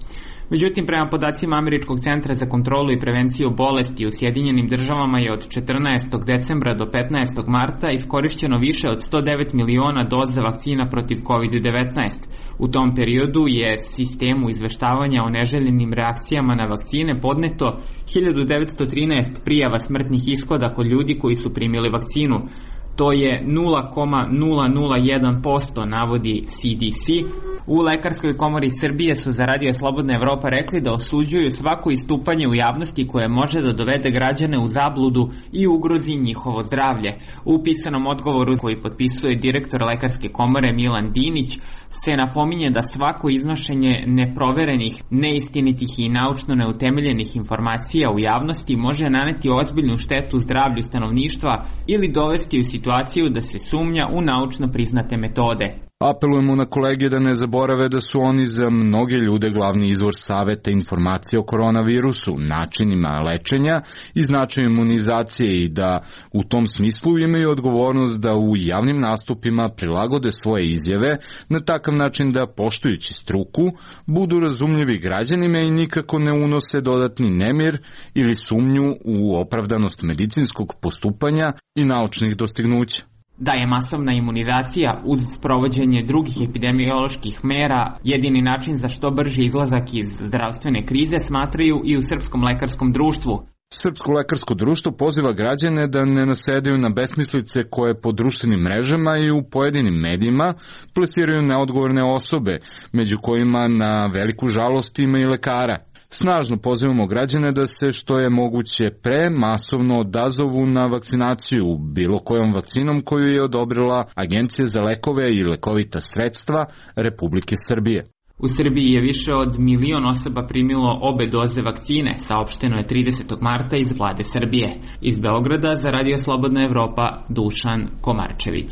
Međutim, prema podacima Američkog centra za kontrolu i prevenciju bolesti u Sjedinjenim državama je od četrnaestog decembra do petnaestog marta iskorišćeno više od sto devet miliona doza vakcina protiv kovid devetnaest. U tom periodu je sistemu izveštavanja o neželjenim reakcijama na vakcine podneto hiljadu devetsto trinaest prijava smrtnih ishoda kod ljudi koji su primili vakcinu. To je nula zarez nula nula jedan posto, navodi C D C. U Lekarskoj komori Srbije su za Radio Slobodna Evropa rekli da osuđuju svako istupanje u javnosti koje može da dovede građane u zabludu i ugrozi njihovo zdravlje. U pisanom odgovoru koji potpisuje direktor Lekarske komore Milan Dinić se napominje da svako iznošenje neproverenih, neistinitih i naučno neutemeljenih informacija u javnosti može naneti ozbiljnu štetu zdravlju stanovništva ili dovesti u situaciju da se sumnja u naučno priznate metode. Apelujemo na kolege da ne zaborave da su oni za mnoge ljude glavni izvor saveta informacije o koronavirusu, načinima lečenja i značaju imunizacije i da u tom smislu imaju odgovornost da u javnim nastupima prilagode svoje izjave na takav način da, poštujući struku, budu razumljivi građanima i nikako ne unose dodatni nemir ili sumnju u opravdanost medicinskog postupanja i naučnih dostignuća. Da je masovna imunizacija uz sprovođenje drugih epidemioloških mera jedini način za što brži izlazak iz zdravstvene krize, smatraju i u Srpskom lekarskom društvu. Srpsko lekarsko društvo poziva građane da ne nasedaju na besmislice koje po društvenim mrežama i u pojedinim medijima plasiraju neodgovorne osobe, među kojima na veliku žalost ima i lekara. Snažno pozivamo građane da se što je moguće pre masovno odazovu na vakcinaciju bilo kojom vakcinom koju je odobrila Agencija za lekove i lekovita sredstva Republike Srbije. U Srbiji je više od milion osoba primilo obe doze vakcine, saopšteno je tridesetog marta iz vlade Srbije. Iz Beograda za Radio Slobodna Evropa, Dušan Komarčević.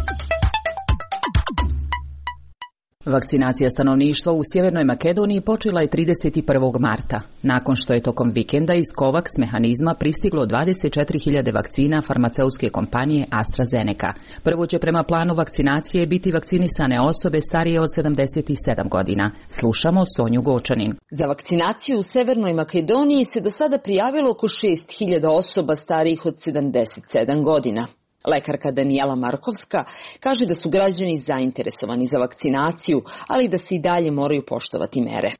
Vakcinacija stanovništva u Sjevernoj Makedoniji počela je trideset prvog marta, nakon što je tokom vikenda iz COVAX mehanizma pristiglo dvadeset četiri hiljade vakcina farmaceutske kompanije AstraZeneca. Prvo će prema planu vakcinacije biti vakcinisane osobe starije od sedamdeset sedam godina. Slušamo Sonju Gočanin. Za vakcinaciju u Severnoj Makedoniji se do sada prijavilo oko šest hiljada osoba starijih od sedamdeset sedam godina. Lekarka Danijela Markovska kaže da su građani zainteresovani za vakcinaciju, ali da se i dalje moraju poštovati mere.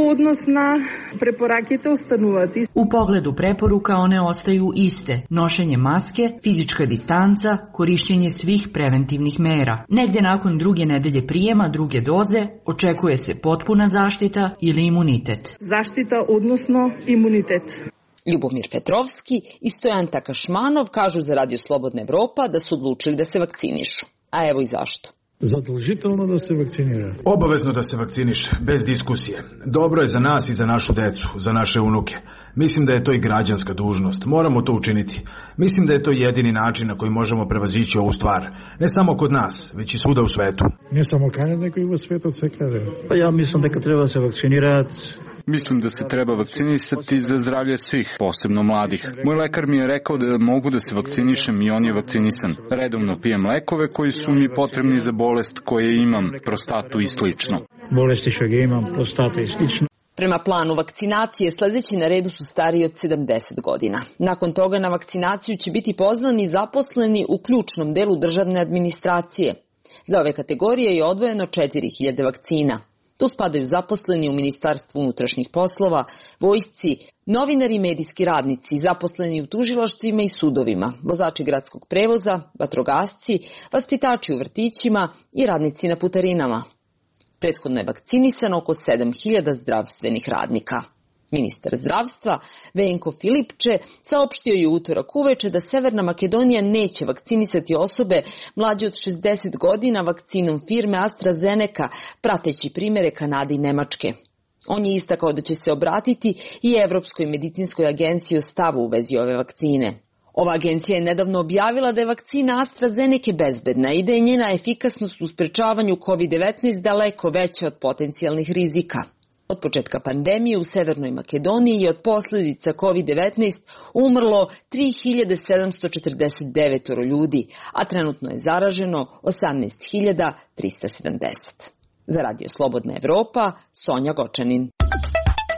U pogledu preporuka one ostaju iste. Nošenje maske, fizička distanca, korišćenje svih preventivnih mera. Negdje nakon druge nedelje prijema druge doze očekuje se potpuna zaštita ili imunitet. Zaštita odnosno imunitet. Ljubomir Petrovski i Stojan Takašmanov kažu za Radio Slobodna Evropa da su odlučili da se vakcinišu. A evo i zašto. Zadolžitelno da se vakcinira. Obavezno da se vakciniše, bez diskusije. Dobro je za nas i za našu decu, za naše unuke. Mislim da je to i građanska dužnost. Moramo to učiniti. Mislim da je to jedini način na koji možemo prevazići ovu stvar. Ne samo kod nas, već i svuda u svetu. Ne samo Kanada, nego i u svetu sve kaže. Pa ja mislim da treba se vakcinirati. Mislim da se treba vakcinisati za zdravlje svih, posebno mladih. Moj lekar mi je rekao da mogu da se vakcinišem i on je vakcinisan. Redovno pijem lekove koji su mi potrebni za bolest koje imam, prostatu i slično. Bolesti što ga imam, prostata i slično. Prema planu vakcinacije sljedeći na redu su stariji od sedamdeset godina. Nakon toga na vakcinaciju će biti pozvani zaposleni u ključnom delu državne administracije. Za ove kategorije je odvojeno četiri hiljade vakcina. Tu spadaju zaposleni u Ministarstvu unutrašnjih poslova, vojsci, novinari i medijski radnici, zaposleni u tužilaštvima i sudovima, vozači gradskog prevoza, vatrogasci, vaspitači u vrtićima i radnici na putarinama. Prethodno je vakcinisano oko sedam hiljada zdravstvenih radnika. Ministar zdravstva Venko Filipče saopštio je u utorak uveče da Severna Makedonija neće vakcinisati osobe mlađe od šezdeset godina vakcinom firme AstraZeneca, prateći primere Kanade i Nemačke. On je istakao da će se obratiti i Evropskoj medicinskoj agenciji o stavu u vezi ove vakcine. Ova agencija je nedavno objavila da je vakcina AstraZeneca bezbedna i da je njena efikasnost u sprečavanju kovid devetnaest daleko veća od potencijalnih rizika. Od početka pandemije u Severnoj Makedoniji je od posljedica kovid devetnaest umrlo tri hiljade sedamsto četrdeset devet ljudi, a trenutno je zaraženo osamnaest hiljada trista sedamdeset. Za Radio Slobodna Evropa, Sonja Gočanin.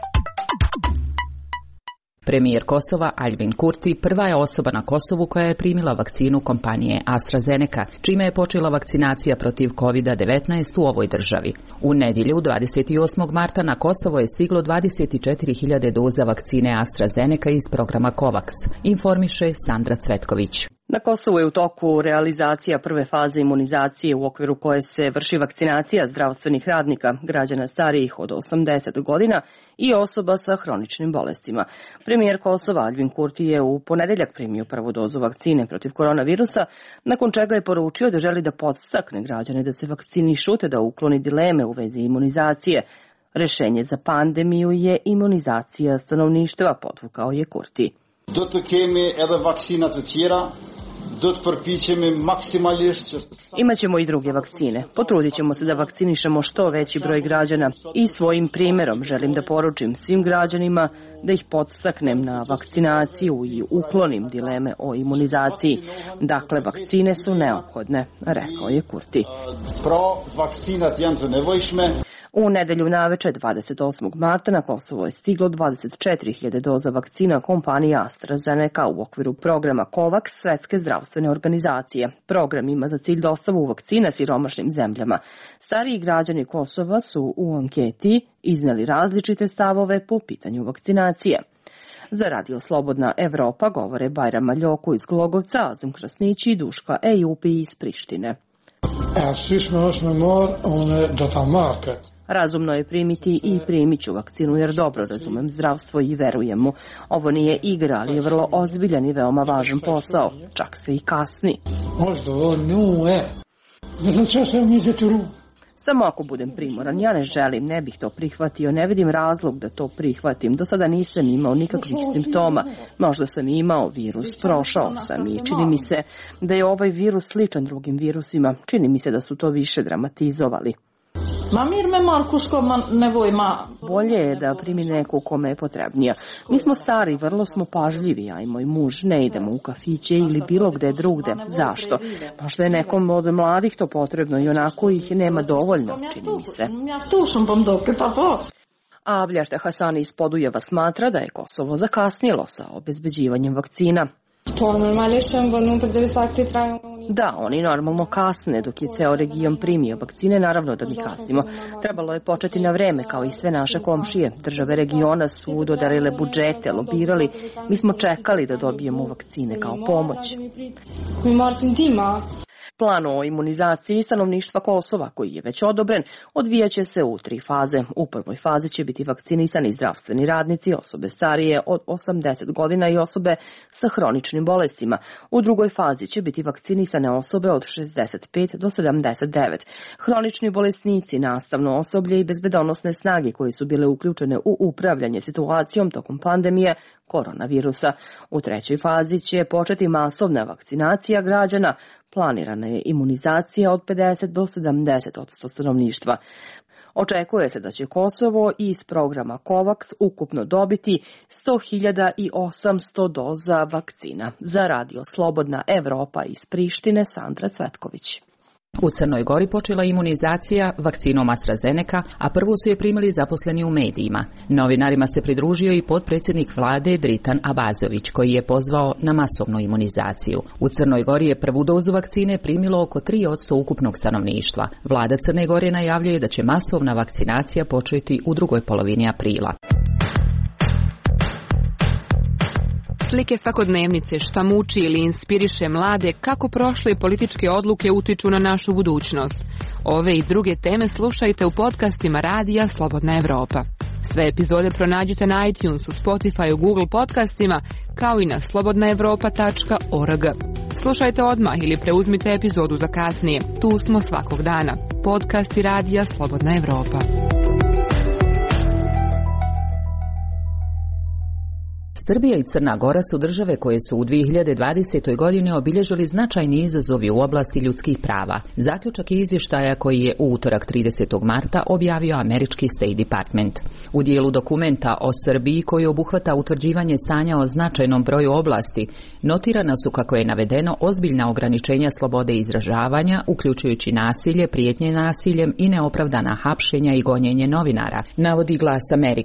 Premijer Kosova Aljbin Kurti prva je osoba na Kosovu koja je primila vakcinu kompanije AstraZeneca, čime je počela vakcinacija protiv kovid devetnaest u ovoj državi. U nedjelju dvadeset osmog marta na Kosovo je stiglo dvadeset četiri hiljade doza vakcine AstraZeneca iz programa COVAX, informiše Sandra Cvetković. Na Kosovu je u toku realizacija prve faze imunizacije u okviru koje se vrši vakcinacija zdravstvenih radnika, građana starijih od osamdeset godina i osoba sa hroničnim bolestima. Premijer Kosova Aljbin Kurti je u ponedeljak primio prvu dozu vakcine protiv koronavirusa, nakon čega je poručio da želi da podstakne građane da se vakcinišu te da ukloni dileme u vezi imunizacije. Rešenje za pandemiju je imunizacija stanovništva, podvukao je Kurti. Do të kemi edhe vaksina të tjera, do të përpiqemi maksimalisht. Imaćemo i druge vakcine. Potrudit ćemo se da vakcinišemo što veći broj građana i svojim primjerom želim da poručim svim građanima da ih podstaknem na vakcinaciju i uklonim dileme o imunizaciji. Dakle, vakcine su neophodne, rekao je Kurti. Pra, vakcinat janë të nevojshme. U nedelju naveče dvadeset osmog marta na Kosovo je stiglo dvadeset četiri hiljade doza vakcina kompanije AstraZeneca u okviru programa COVAX Svetske zdravstvene organizacije. Program ima za cilj dostavu vakcina siromašnim zemljama. Stariji građani Kosova su u anketi iznijeli različite stavove po pitanju vakcinacije. Za Radio Slobodna Evropa govore Bajram Maljoku iz Glogovca, Azem Krasnići i Duška Ejupi iz Prištine. Razumno je primiti i primit ću vakcinu jer dobro razumem zdravstvo i verujem mu. Ovo nije igra, ali je vrlo ozbiljan i veoma važan posao. Čak se i kasni. Samo ako budem primoran, ja ne želim, ne bih to prihvatio, ne vidim razlog da to prihvatim. Do sada nisam imao nikakvih simptoma, možda sam imao virus, prošao sam i čini mi se da je ovaj virus sličan drugim virusima, čini mi se da su to više dramatizovali. Bolje je da primi neku kome je potrebnija. Mi smo stari, vrlo smo pažljivi, ja i moj muž ne idemo u kafiće ili bilo gde drugde. Zašto? Možda je nekom od mladih to potrebno i onako ih nema dovoljno, čini mi se. A Avljata Hasani iz Podujeva smatra da je Kosovo zakasnilo sa obezbeđivanjem vakcina. Da, oni normalno kasne dok je ceo region primio vakcine, naravno da mi kasnimo. Trebalo je početi na vreme kao i sve naše komšije. Države regiona su dodarile budžete, lobirali. Mi smo čekali da dobijemo vakcine kao pomoć. Plan o imunizaciji stanovništva Kosova, koji je već odobren, odvijaće se u tri faze. U prvoj fazi će biti vakcinisani zdravstveni radnici, osobe starije od osamdeset godina i osobe sa hroničnim bolestima. U drugoj fazi će biti vakcinisane osobe od šezdeset pet do sedamdeset devet. Hronični bolesnici, nastavno osoblje i bezbedonosne snage koji su bile uključene u upravljanje situacijom tokom pandemije koronavirusa. U trećoj fazi će početi masovna vakcinacija građana. Planirana je imunizacija od pedeset do sedamdeset odsto stanovništva. Očekuje se da će Kosovo iz programa COVAX ukupno dobiti sto hiljada osamsto doza vakcina. Za Radio Slobodna Evropa iz Prištine, Sandra Cvetković. U Crnoj Gori počela imunizacija vakcinom AstraZeneca, a prvu su je primili zaposleni u medijima. Novinarima se pridružio i potpredsjednik vlade Dritan Abazović, koji je pozvao na masovnu imunizaciju. U Crnoj Gori je prvu dozu vakcine primilo oko tri posto ukupnog stanovništva. Vlada Crne Gore najavljuje da će masovna vakcinacija početi u drugoj polovini aprila. Slike svakodnevnice, šta muči ili inspiriše mlade, kako prošle političke odluke utiču na našu budućnost. Ove i druge teme slušajte u podcastima Radija Slobodna Evropa. Sve epizode pronađite na iTunesu, Spotify, Google podcastima, kao i na slobodna evropa tačka org. Slušajte odmah ili preuzmite epizodu za kasnije. Tu smo svakog dana. Podcasti Radija Slobodna Evropa. Srbija i Crna Gora su države koje su u dvije hiljade dvadesetoj. godini obilježili značajni izazovi u oblasti ljudskih prava. Zaključak izvještaja koji je u utorak tridesetog marta objavio američki State Department. U dijelu dokumenta o Srbiji koji obuhvata utvrđivanje stanja o značajnom broju oblasti, notirana su, kako je navedeno, ozbiljna ograničenja slobode izražavanja, uključujući nasilje, prijetnje nasiljem i neopravdana hapšenja i gonjenje novinara, navodi Glas Amerike.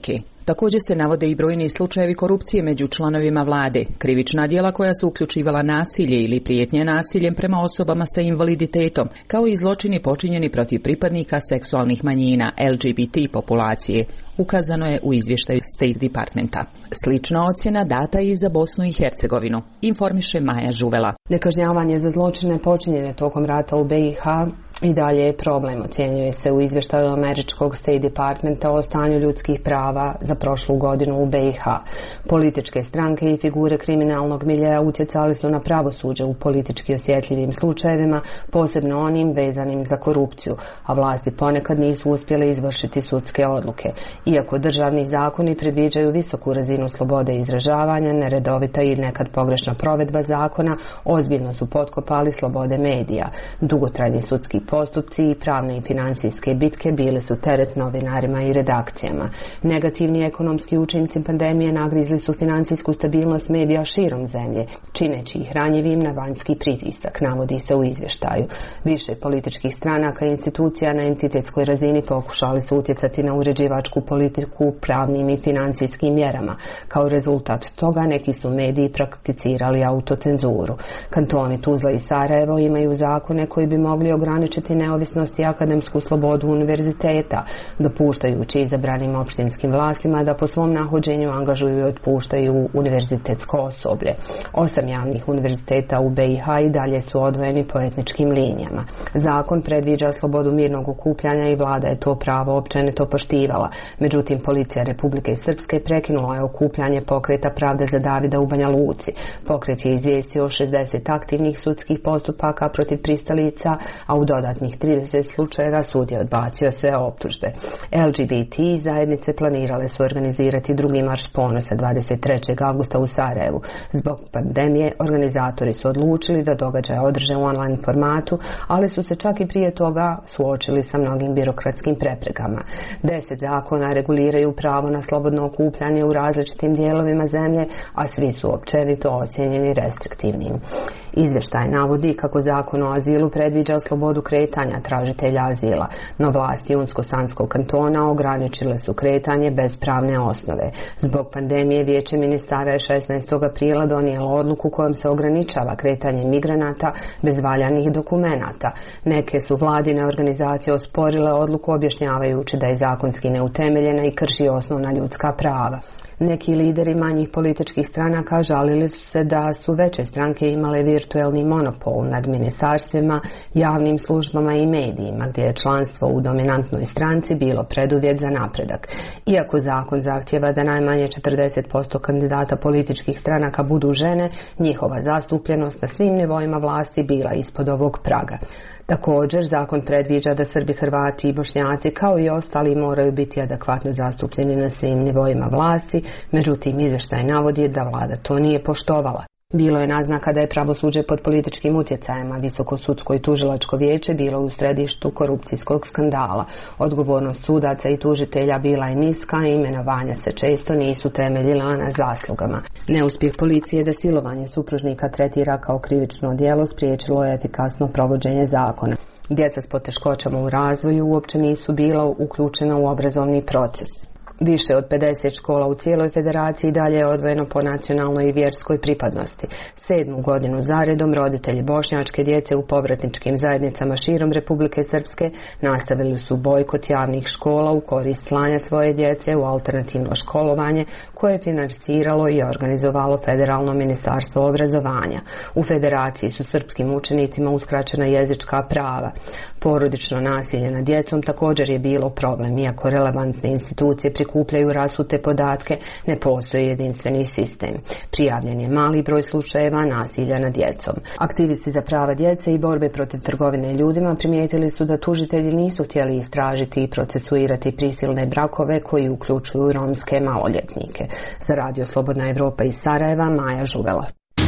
Također se navode i brojni slučajevi korupcije među članovima vlade, krivična djela koja su uključivala nasilje ili prijetnje nasiljem prema osobama sa invaliditetom, kao i zločini počinjeni protiv pripadnika seksualnih manjina L G B T populacije, ukazano je u izvještaju State Departmenta. Slična ocjena data i za Bosnu i Hercegovinu, informiše Maja Žuvela. Nekažnjavanje za zločine počinjene tokom rata u B i H i dalje je problem, ocjenjuje se u izvještaju američkog State Departmenta o stanju ljudskih prava za prošlu godinu u B i H. Političke stranke i figure kriminalnog miljeja utjecali su na pravosuđe u politički osjetljivim slučajevima, posebno onim vezanim za korupciju, a vlasti ponekad nisu uspjele izvršiti sudske odluke. Iako državni zakoni predviđaju visoku razinu slobode izražavanja, neredovita i nekad pogrešna provedba zakona ozbiljno su potkopali slobode medija. Dugotrajni sudski postupci i pravne i financijske bitke bile su teret novinarima i redakcijama. Negativni ekonomski učinci pandemije nagrizli su financijsku stabilnost medija širom zemlje, čineći ih ranjivim na vanjski pritisak, navodi se u izvještaju. Više političkih stranaka i institucija na entitetskoj razini pokušali su utjecati na uređivačku politiku pravnim i financijskim mjerama. Kao rezultat toga neki su mediji prakticirali autocenzuru. Kantoni Tuzla i Sarajevo imaju zakone koji bi mogli ograničiti neovisnost i akademsku slobodu univerziteta, dopuštajući izabranim opštinskim vlastima da po svom nahođenju angažuju i otpuštaju univerzitetsko osoblje. Osam javnih univerziteta u B i H i dalje su odvojeni po etničkim linijama. Zakon predviđa slobodu mirnog okupljanja i vlada je to pravo općenito poštivala. Međutim, policija Republike Srpske prekinula je okupljanje pokreta Pravde za Davida u Banja Luci. Pokret je izvijestio o šezdeset aktivnih sudskih postupaka protiv pristalica, a u dodatnih trideset slučajeva sud je odbacio sve optužbe. L G B T zajednice planirale su organizirati drugi marš ponosa dvadeset trećeg avgusta u Sarajevu. Zbog pandemije organizatori su odlučili da događaje održe u online formatu, ali su se čak i prije toga suočili sa mnogim birokratskim preprekama. Deset zakona reguliraju pravo na slobodno okupljanje u različitim dijelovima zemlje, a svi su općenito ocjenjeni restriktivnim. Izvještaj navodi kako zakon o azilu predviđa slobodu kretanja tražitelja azila, no vlasti Unsko-Sanskog kantona ograničile su kretanje bez pravne osnove. Zbog pandemije Vijeće ministara je šesnaestog aprila donijelo odluku kojom se ograničava kretanje migranata bez valjanih dokumenata. Neke su vladine organizacije osporile odluku objašnjavajući da je zakonski neutemeljena i krši osnovna ljudska prava. Neki lideri manjih političkih stranaka žalili su se da su veće stranke imale virtuelni monopol nad ministarstvima, javnim službama i medijima, gdje je članstvo u dominantnoj stranci bilo preduvjet za napredak. Iako zakon zahtjeva da najmanje četrdeset posto kandidata političkih stranaka budu žene, njihova zastupljenost na svim nivoima vlasti bila ispod ovog praga. Također, zakon predviđa da Srbi, Hrvati i Bošnjaci kao i ostali moraju biti adekvatno zastupljeni na svim nivoima vlasti, međutim izvještaj navodi da vlada to nije poštovala. Bilo je naznaka da je pravosuđe pod političkim utjecajem, a Visoko sudsko i tužilačko vijeće bilo u središtu korupcijskog skandala. Odgovornost sudaca i tužitelja bila je niska i imenovanja se često nisu temeljila na zaslugama. Neuspjeh policije da silovanje supružnika tretira kao krivično djelo spriječilo je efikasno provođenje zakona. Djeca s poteškoćama u razvoju uopće nisu bila uključena u obrazovni proces. Više od pedeset škola u cijeloj federaciji dalje je odvojeno po nacionalnoj i vjerskoj pripadnosti. Sedmu godinu zaredom roditelji bošnjačke djece u povratničkim zajednicama širom Republike Srpske nastavili su bojkot javnih škola u korist slanja svoje djece u alternativno školovanje koje je financiralo i organizovalo Federalno ministarstvo obrazovanja. U federaciji su srpskim učenicima uskraćena jezička prava. Porodično nasilje nad djecom također je bilo problem, iako relevantne institucije prikupljaju rasute podatke, ne postoji jedinstveni sistem. Prijavljen je mali broj slučajeva nasilja nad djecom. Aktivisti za prava djece i borbe protiv trgovine ljudima primijetili su da tužitelji nisu htjeli istražiti i procesuirati prisilne brakove koji uključuju romske maloljetnike. Za Radio Slobodna Evropa iz Sarajeva, Maja Žuvela.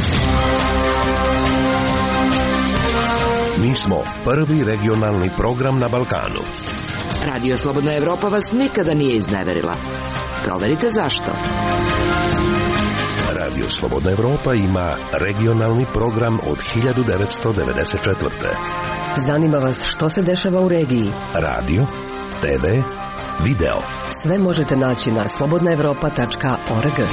Mi smo prvi regionalni program na Balkanu. Radio Slobodna Evropa vas nikada nije izneverila. Proverite zašto. Radio Slobodna Evropa ima regionalni program od hiljadu devetsto devedeset četvrte. Zanima vas što se dešava u regiji? Radio, te ve, video. Sve možete naći na slobodna evropa tačka org.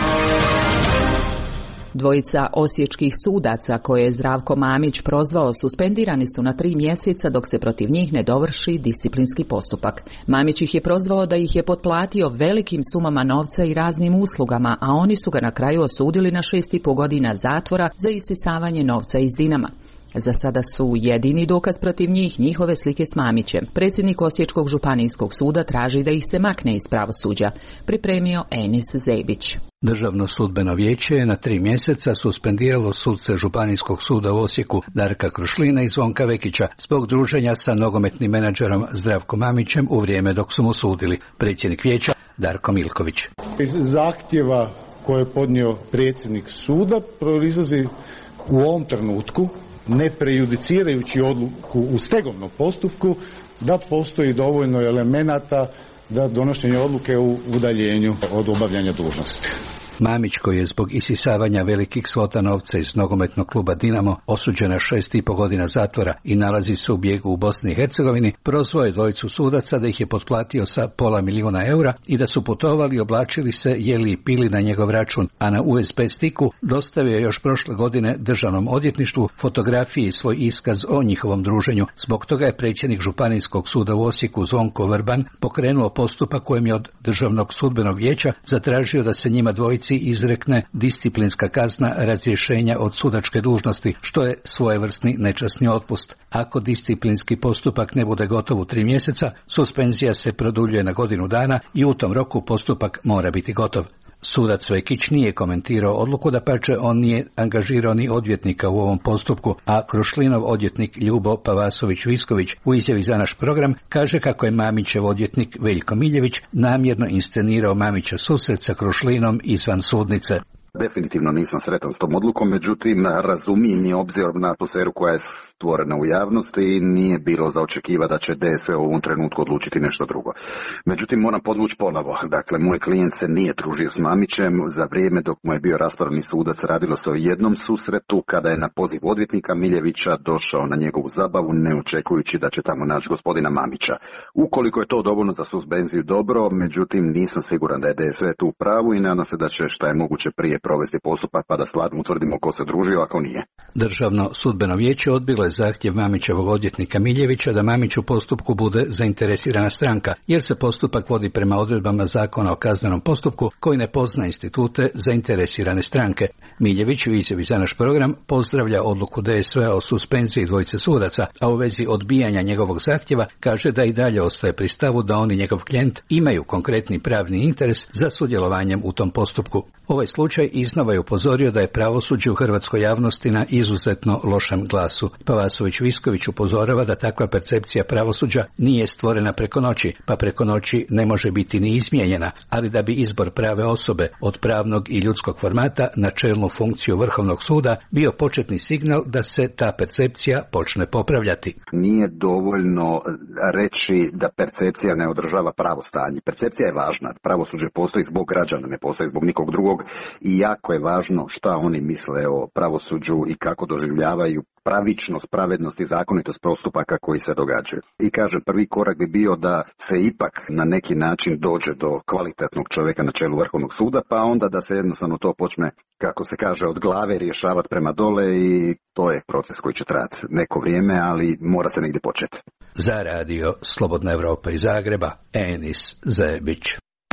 Dvojica osječkih sudaca koje je Zdravko Mamić prozvao suspendirani su na tri mjeseca dok se protiv njih ne dovrši disciplinski postupak. Mamić ih je prozvao da ih je potplatio velikim sumama novca i raznim uslugama, a oni su ga na kraju osudili na šest i po godina zatvora za isisavanje novca iz Dinama. Za sada su jedini dokaz protiv njih njihove slike s Mamićem. Predsjednik Osječkog županijskog suda traži da ih se makne iz pravosuđa, pripremio Enis Zebić. Državno sudbeno vijeće je na tri mjeseca suspendiralo suce Županijskog suda u Osijeku Darka Krušlina i Zvonka Vekića zbog druženja sa nogometnim menadžerom Zdravkom Mamićem u vrijeme dok su mu sudili. Predsjednik vijeća Darko Milković. Iz zahtjeva koje je podnio predsjednik suda proizlazi u ovom trenutku, ne prejudicirajući odluku u stegovnom postupku, da postoji dovoljno elemenata da donošenje odluke u udaljenju od obavljanja dužnosti. Mamić, koji je zbog isisavanja velikih svota novca iz nogometnog kluba Dinamo osuđen na šest i po godina zatvora i nalazi se u bijegu u Bosni i Hercegovini, prozvao je dvojicu sudaca da ih je potplatio sa pola milijuna eura i da su putovali, oblačili se, jeli i pili na njegov račun, a na U S B stiku dostavio je još prošle godine Državnom odvjetništvu fotografije i svoj iskaz o njihovom druženju. Zbog toga je predsjednik Županijskog suda u Osijeku Zvonko Vrban pokrenuo postupak kojem je od Državnog sudbenog vijeća zatražio da se njima dvojici izrekne disciplinska kazna razrješenja od sudačke dužnosti, što je svojevrsni nečasni otpust. Ako disciplinski postupak ne bude gotov u tri mjeseca, suspenzija se produljuje na godinu dana i u tom roku postupak mora biti gotov. Sudac Vekić nije komentirao odluku, dapače on nije angažirao ni odvjetnika u ovom postupku, a Krušlinov odvjetnik Ljubo Pavasović-Visković u izjavi za naš program kaže kako je Mamićev odvjetnik Veljko Miljević namjerno inscenirao Mamića susret sa Krušlinom izvan sudnice. Definitivno nisam sretan s tom odlukom, međutim razumijem je obzirom na atmosferu koja je stvorena u javnosti i nije bilo za očekiva da će D S V u ovom trenutku odlučiti nešto drugo. Međutim, moram podvući ponovo. Dakle, moj klijent se nije družio s Mamićem. Za vrijeme dok mu je bio raspravni sudac radilo se o jednom susretu kada je na poziv odvjetnika Miljevića došao na njegovu zabavu ne očekujući da će tamo naći gospodina Mamića. Ukoliko je to dovoljno za suspenziju, dobro, međutim nisam siguran da je D S V tu u pravu i nadam se da će šta je moguće prije provesti postupak pa da stvarno utvrdimo ko se družio ako nije. Državno sudbeno vijeće odbilo je zahtjev Mamićevog odvjetnika Miljevića da Mamić u postupku bude zainteresirana stranka, jer se postupak vodi prema odredbama Zakona o kaznenom postupku koji ne pozna institute zainteresirane stranke. Miljević u izjavi za naš program pozdravlja odluku D S V o suspenziji dvojice sudaca, a u vezi odbijanja njegovog zahtjeva kaže da i dalje ostaje pri stavu da on i njegov klijent imaju konkretni pravni interes za sudjelovanjem u tom postupku. Ovaj slučaj iznova je upozorio da je pravosuđe u hrvatskoj javnosti na izuzetno lošem glasu. Pavasović-Visković upozorava da takva percepcija pravosuđa nije stvorena preko noći, pa preko noći ne može biti ni izmijenjena, ali da bi izbor prave osobe od pravnog i ljudskog formata na čelnu funkciju Vrhovnog suda bio početni signal da se ta percepcija počne popravljati. Nije dovoljno reći da percepcija ne održava pravo stanje. Percepcija je važna. Pravosuđe postoji zbog građana, ne postoji zbog nikog drugog i jako je važno šta oni misle o pravosuđu i kako doživljavaju pravičnost, pravednost i zakonitost postupaka koji se događaju. I kažem, prvi korak bi bio da se ipak na neki način dođe do kvalitetnog čovjeka na čelu Vrhovnog suda, pa onda da se jednostavno to počne, kako se kaže, od glave rješavati prema dole i to je proces koji će trajati neko vrijeme, ali mora se negdje početi. Za radio Slobodna Evropa iz Zagreba, Enis Zebić.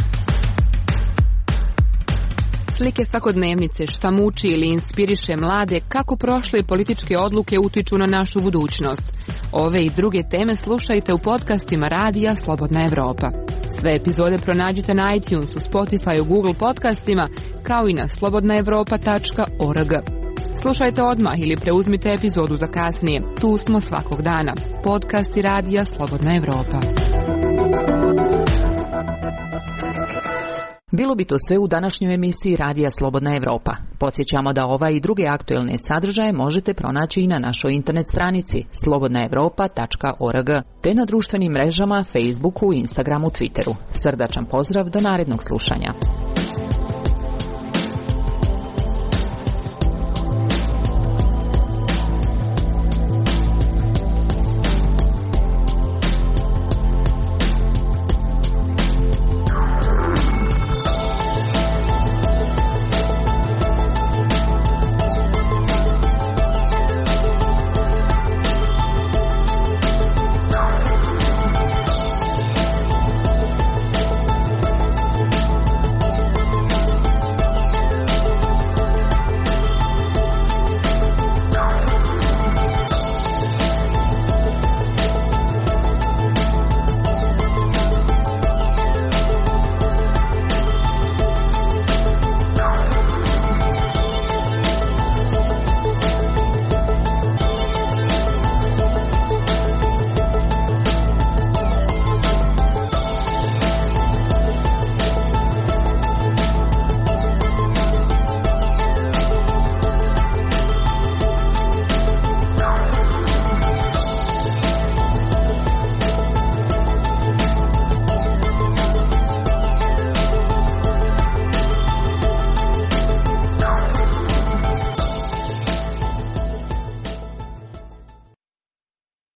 Slike svakodnevnice šta muči ili inspiriše mlade, kako prošle političke odluke utiču na našu budućnost. Ove i druge teme slušajte u podcastima Radija Slobodna Evropa. Sve epizode pronađite na iTunesu, Spotify, Google podcastima, kao i na slobodna evropa tačka org. Slušajte odmah ili preuzmite epizodu za kasnije. Tu smo svakog dana. Podcasti Radija Slobodna Evropa. Bilo bi to sve u današnjoj emisiji Radija Slobodna Evropa. Podsjećamo da ova i druge aktuelne sadržaje možete pronaći i na našoj internet stranici slobodna evropa tačka org te na društvenim mrežama Facebooku, Instagramu, Twitteru. Srdačan pozdrav do narednog slušanja.